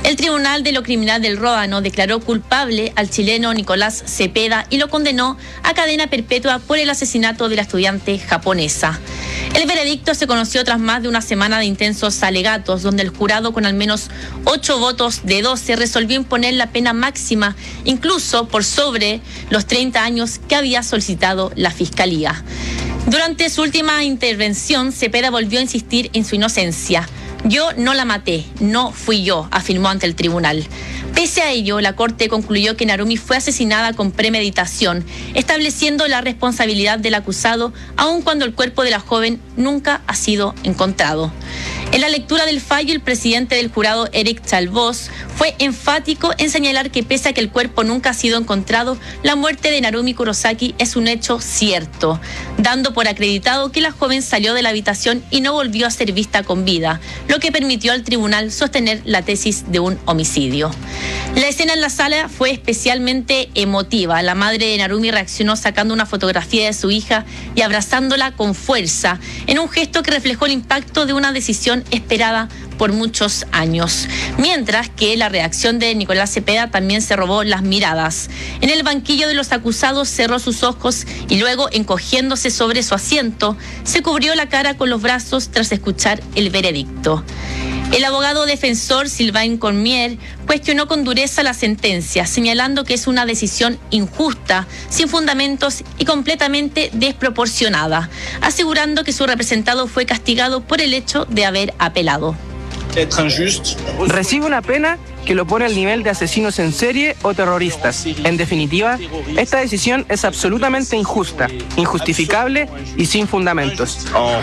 El Tribunal de lo Criminal del Ródano declaró culpable al chileno Nicolás Cepeda y lo condenó a cadena perpetua por el asesinato de la estudiante japonesa. El veredicto se conoció tras más de una semana de intensos alegatos, donde el jurado, con al menos 8 votos de 12, resolvió imponer la pena máxima, incluso por sobre los 30 años que había solicitado la Fiscalía. Durante su última intervención, Cepeda volvió a insistir en su inocencia. Yo no la maté, no fui yo, afirmó ante el tribunal. Pese a ello, la Corte concluyó que Narumi fue asesinada con premeditación, estableciendo la responsabilidad del acusado, aun cuando el cuerpo de la joven nunca ha sido encontrado. En la lectura del fallo, el presidente del jurado, Eric Chalbós, fue enfático en señalar que pese a que el cuerpo nunca ha sido encontrado, la muerte de Narumi Kurosaki es un hecho cierto, dando por acreditado que la joven salió de la habitación y no volvió a ser vista con vida, lo que permitió al tribunal sostener la tesis de un homicidio. La escena en la sala fue especialmente emotiva. La madre de Narumi reaccionó sacando una fotografía de su hija y abrazándola con fuerza, en un gesto que reflejó el impacto de una decisión esperada por muchos años. Mientras que la reacción de Nicolás Cepeda también se robó las miradas. En el banquillo de los acusados cerró sus ojos y luego, encogiéndose sobre su asiento, se cubrió la cara con los brazos tras escuchar el veredicto. El abogado defensor Sylvain Cormier cuestionó con dureza la sentencia, señalando que es una decisión injusta, sin fundamentos y completamente desproporcionada, asegurando que su representado fue castigado por el hecho de haber apelado. Recibe una pena que lo pone al nivel de asesinos en serie o terroristas. En definitiva, esta decisión es absolutamente injusta, injustificable y sin fundamentos.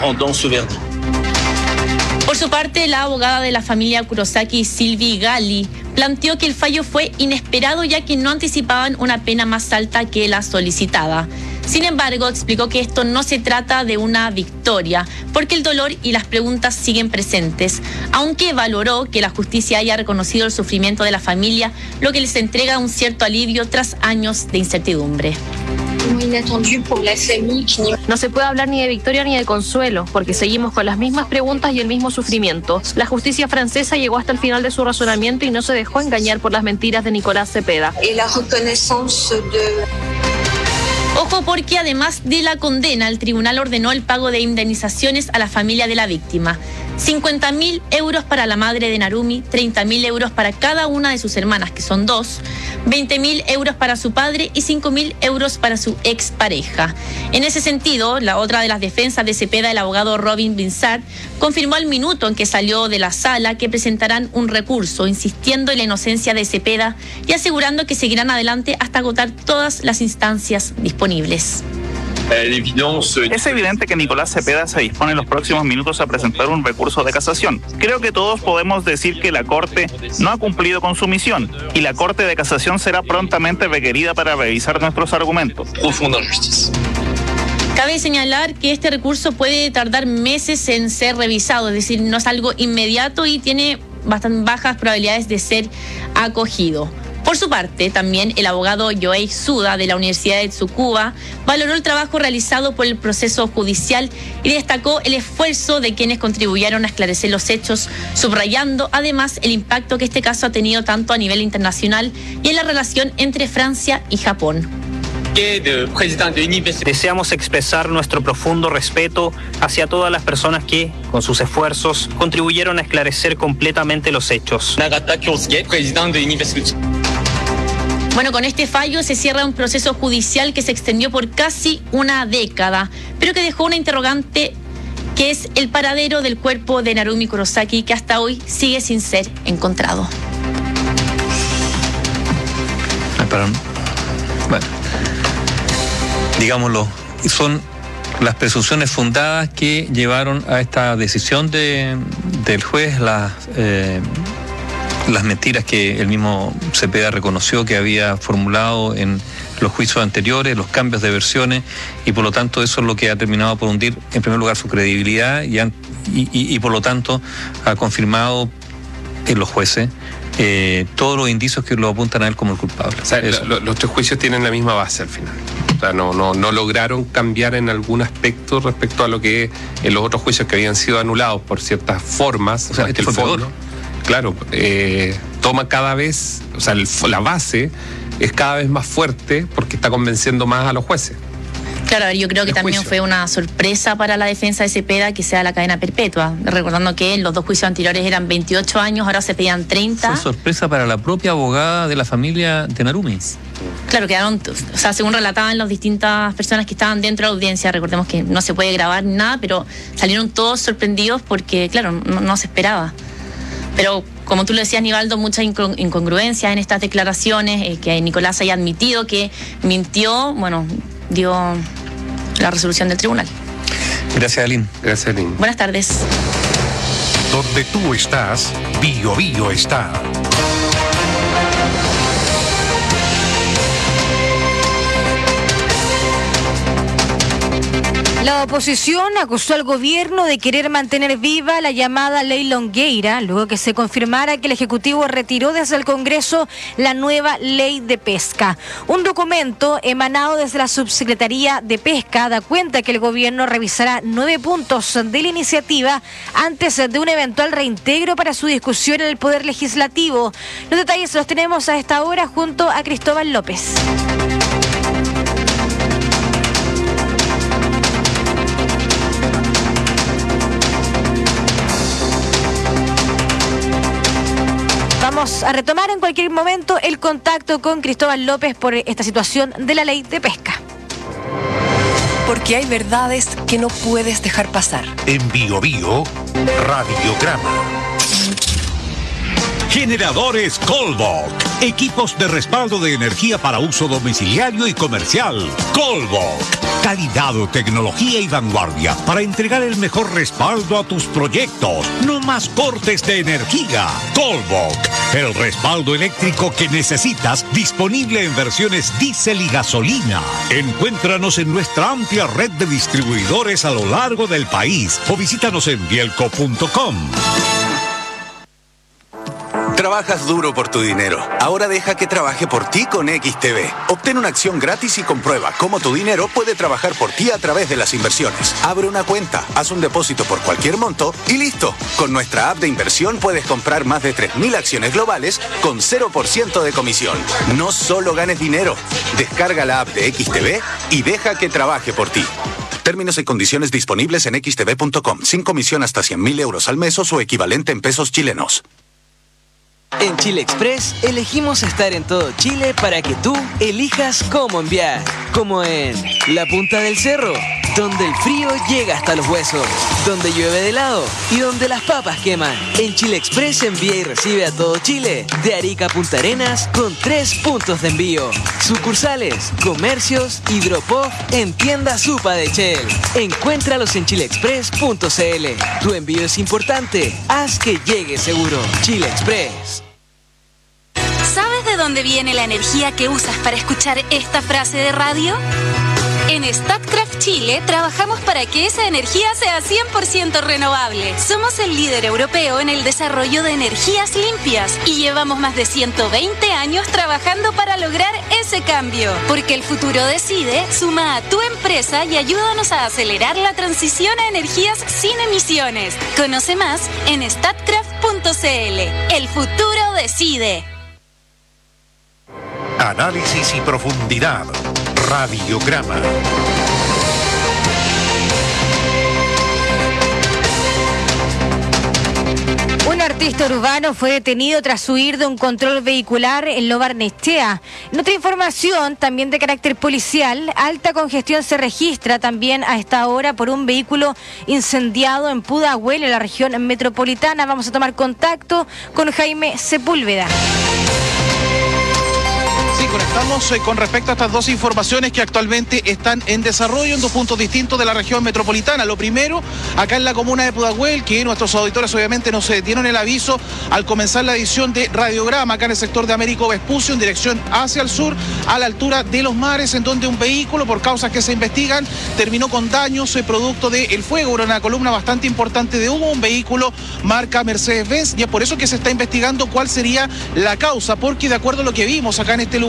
Por su parte, la abogada de la familia Kurosaki, Sylvie Galli, planteó que el fallo fue inesperado ya que no anticipaban una pena más alta que la solicitada. Sin embargo, explicó que esto no se trata de una victoria, porque el dolor y las preguntas siguen presentes, aunque valoró que la justicia haya reconocido el sufrimiento de la familia, lo que les entrega un cierto alivio tras años de incertidumbre. No se puede hablar ni de victoria ni de consuelo, porque seguimos con las mismas preguntas y el mismo sufrimiento. La justicia francesa llegó hasta el final de su razonamiento y no se dejó engañar por las mentiras de Nicolás Cepeda. Ojo, porque además de la condena, el tribunal ordenó el pago de indemnizaciones a la familia de la víctima. 50.000 euros para la madre de Narumi, 30.000 euros para cada una de sus hermanas, que son 2, 20.000 euros para su padre y 5.000 euros para su expareja. En ese sentido, la otra de las defensas de Cepeda, el abogado Robin Vinsart, confirmó al minuto en que salió de la sala que presentarán un recurso, insistiendo en la inocencia de Cepeda y asegurando que seguirán adelante hasta agotar todas las instancias disponibles. Es evidente que Nicolás Cepeda se dispone en los próximos minutos a presentar un recurso de casación. Creo que todos podemos decir que la Corte no ha cumplido con su misión y la Corte de Casación será prontamente requerida para revisar nuestros argumentos. Cabe señalar que este recurso puede tardar meses en ser revisado, es decir, no es algo inmediato y tiene bastante bajas probabilidades de ser acogido. Por su parte, también el abogado Yohei Suda de la Universidad de Tsukuba valoró el trabajo realizado por el proceso judicial y destacó el esfuerzo de quienes contribuyeron a esclarecer los hechos, subrayando además el impacto que este caso ha tenido tanto a nivel internacional y en la relación entre Francia y Japón. Deseamos expresar nuestro profundo respeto hacia todas las personas que, con sus esfuerzos, contribuyeron a esclarecer completamente los hechos. Bueno, con este fallo se cierra un proceso judicial que se extendió por casi una década, pero que dejó una interrogante, que es el paradero del cuerpo de Narumi Kurosaki, que hasta hoy sigue sin ser encontrado. Bueno, digámoslo, son las presunciones fundadas que llevaron a esta decisión del juez, las mentiras que el mismo Cepeda reconoció que había formulado en los juicios anteriores, los cambios de versiones, y por lo tanto eso es lo que ha terminado por hundir en primer lugar su credibilidad y por lo tanto ha confirmado en los jueces todos los indicios que lo apuntan a él como el culpable. O sea, los tres juicios tienen la misma base al final. O sea, no lograron cambiar en algún aspecto respecto a lo que en los otros juicios que habían sido anulados por ciertas formas. O sea, este fue peor. claro, toma cada vez, o sea, la base es cada vez más fuerte porque está convenciendo más a los jueces. Claro, yo creo que también fue una sorpresa para la defensa de Cepeda que sea la cadena perpetua, recordando que los 2 juicios anteriores eran 28 años, ahora se pedían 30. Fue sorpresa para la propia abogada de la familia de Narumi. Claro, quedaron, o sea, según relataban las distintas personas que estaban dentro de la audiencia, recordemos que no se puede grabar ni nada, pero salieron todos sorprendidos porque, claro, no se esperaba. Pero como tú lo decías, Nivaldo, muchas incongruencias en estas declaraciones, que Nicolás haya admitido que mintió, bueno, dio la resolución del tribunal. Gracias, Aline. Gracias, Aline. Buenas tardes. Donde tú estás, Bio Bio está. La oposición acusó al gobierno de querer mantener viva la llamada Ley Longueira, luego que se confirmara que el Ejecutivo retiró desde el Congreso la nueva Ley de Pesca. Un documento emanado desde la Subsecretaría de Pesca da cuenta que el gobierno revisará 9 puntos de la iniciativa antes de un eventual reintegro para su discusión en el Poder Legislativo. Los detalles los tenemos a esta hora junto a Cristóbal López. Vamos a retomar en cualquier momento el contacto con Cristóbal López por esta situación de la ley de pesca. Porque hay verdades que no puedes dejar pasar. En Bio Bio, radiograma. Generadores Colbok. Equipos de respaldo de energía para uso domiciliario y comercial. Colbok. Calidad, tecnología y vanguardia para entregar el mejor respaldo a tus proyectos. No más cortes de energía. Colbok. El respaldo eléctrico que necesitas, disponible en versiones diésel y gasolina. Encuéntranos en nuestra amplia red de distribuidores a lo largo del país o visítanos en bielco.com. Trabajas duro por tu dinero. Ahora deja que trabaje por ti con XTB. Obtén una acción gratis y comprueba cómo tu dinero puede trabajar por ti a través de las inversiones. Abre una cuenta, haz un depósito por cualquier monto y listo. Con nuestra app de inversión puedes comprar más de 3.000 acciones globales con 0% de comisión. No solo ganes dinero. Descarga la app de XTB y deja que trabaje por ti. Términos y condiciones disponibles en xtb.com. Sin comisión hasta 100.000 euros al mes o su equivalente en pesos chilenos. En Chile Express elegimos estar en todo Chile para que tú elijas cómo enviar. Como en la punta del cerro, donde el frío llega hasta los huesos, donde llueve de helado y donde las papas queman. En Chile Express envía y recibe a todo Chile, de Arica a Punta Arenas, con 3 puntos de envío. Sucursales, comercios, hidropop en tiendas UPA de Shell. Encuéntralos en chileexpress.cl. Tu envío es importante, haz que llegue seguro. Chile Express. ¿Sabes de dónde viene la energía que usas para escuchar esta frase de radio? En Statkraft Chile trabajamos para que esa energía sea 100% renovable. Somos el líder europeo en el desarrollo de energías limpias y llevamos más de 120 años trabajando para lograr ese cambio. Porque el futuro decide, suma a tu empresa y ayúdanos a acelerar la transición a energías sin emisiones. Conoce más en statkraft.cl. El futuro decide. Análisis y profundidad. Radiograma. Un artista urbano fue detenido tras huir de un control vehicular en Lo Barnechea. En otra información, también de carácter policial, alta congestión se registra también a esta hora por un vehículo incendiado en Pudahuel, en la región metropolitana. Vamos a tomar contacto con Jaime Sepúlveda. Conectamos con respecto a estas dos informaciones que actualmente están en desarrollo en 2 puntos distintos de la región metropolitana. Lo primero, acá en la comuna de Pudahuel, que nuestros auditores obviamente nos dieron el aviso al comenzar la edición de Radiograma, acá en el sector de Américo Vespucio, en dirección hacia el sur, a la altura de Los Mares, en donde un vehículo, por causas que se investigan, terminó con daños producto del fuego. Era una columna bastante importante de humo, un vehículo marca Mercedes-Benz, y es por eso que se está investigando cuál sería la causa, porque de acuerdo a lo que vimos acá en este lugar,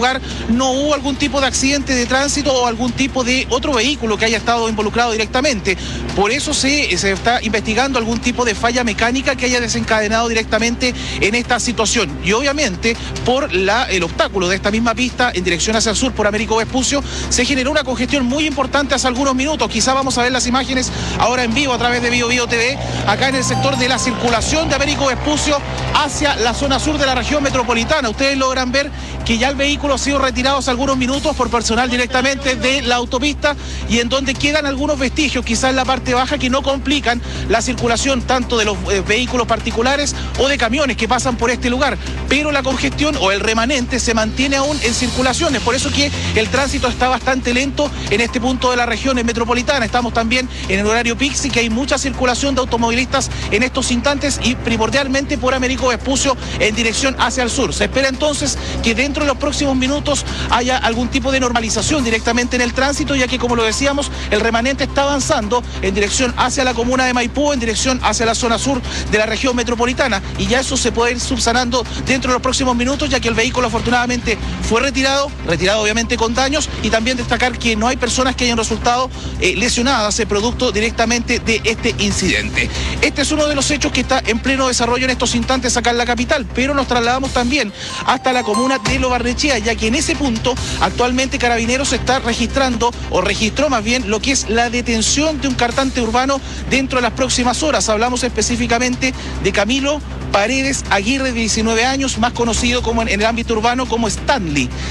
lugar no hubo algún tipo de accidente de tránsito o algún tipo de otro vehículo que haya estado involucrado directamente. Por eso se está investigando algún tipo de falla mecánica que haya desencadenado directamente en esta situación. Y obviamente por el obstáculo de esta misma pista en dirección hacia el sur por Américo Vespucio se generó una congestión muy importante hace algunos minutos. Quizá vamos a ver las imágenes ahora en vivo a través de BioBio TV, acá en el sector de la circulación de Américo Vespucio hacia la zona sur de la región metropolitana. Ustedes logran ver que ya el vehículo ha sido retirado hace algunos minutos por personal directamente de la autopista y en donde quedan algunos vestigios, quizás en la parte baja, que no complican la circulación tanto de los vehículos particulares o de camiones que pasan por este lugar, pero la congestión o el remanente se mantiene aún en circulación. Es por eso que el tránsito está bastante lento en este punto de la región metropolitana. Estamos también en el horario Pixi, que hay mucha circulación de automovilistas en estos instantes y primordialmente por Américo Vespucio en dirección hacia el sur. Se espera entonces que dentro de los próximos minutos haya algún tipo de normalización directamente en el tránsito, ya que, como lo decíamos, el remanente está avanzando en dirección hacia la comuna de Maipú, en dirección hacia la zona sur de la región metropolitana, y ya eso se puede ir subsanando dentro de los próximos minutos, ya que el vehículo afortunadamente fue retirado obviamente con daños, y también destacar que no hay personas que hayan resultado lesionadas producto directamente de este incidente. Este es uno de los hechos que está en pleno desarrollo en estos instantes acá en la capital, pero nos trasladamos también hasta la comuna de Lo Barnechea, ya que en ese punto actualmente Carabineros está registrando, o registró más bien, lo que es la detención de un cantante urbano dentro de las próximas horas. Hablamos específicamente de Camilo Paredes Aguirre, de 19 años, más conocido como en el ámbito urbano como Stanley.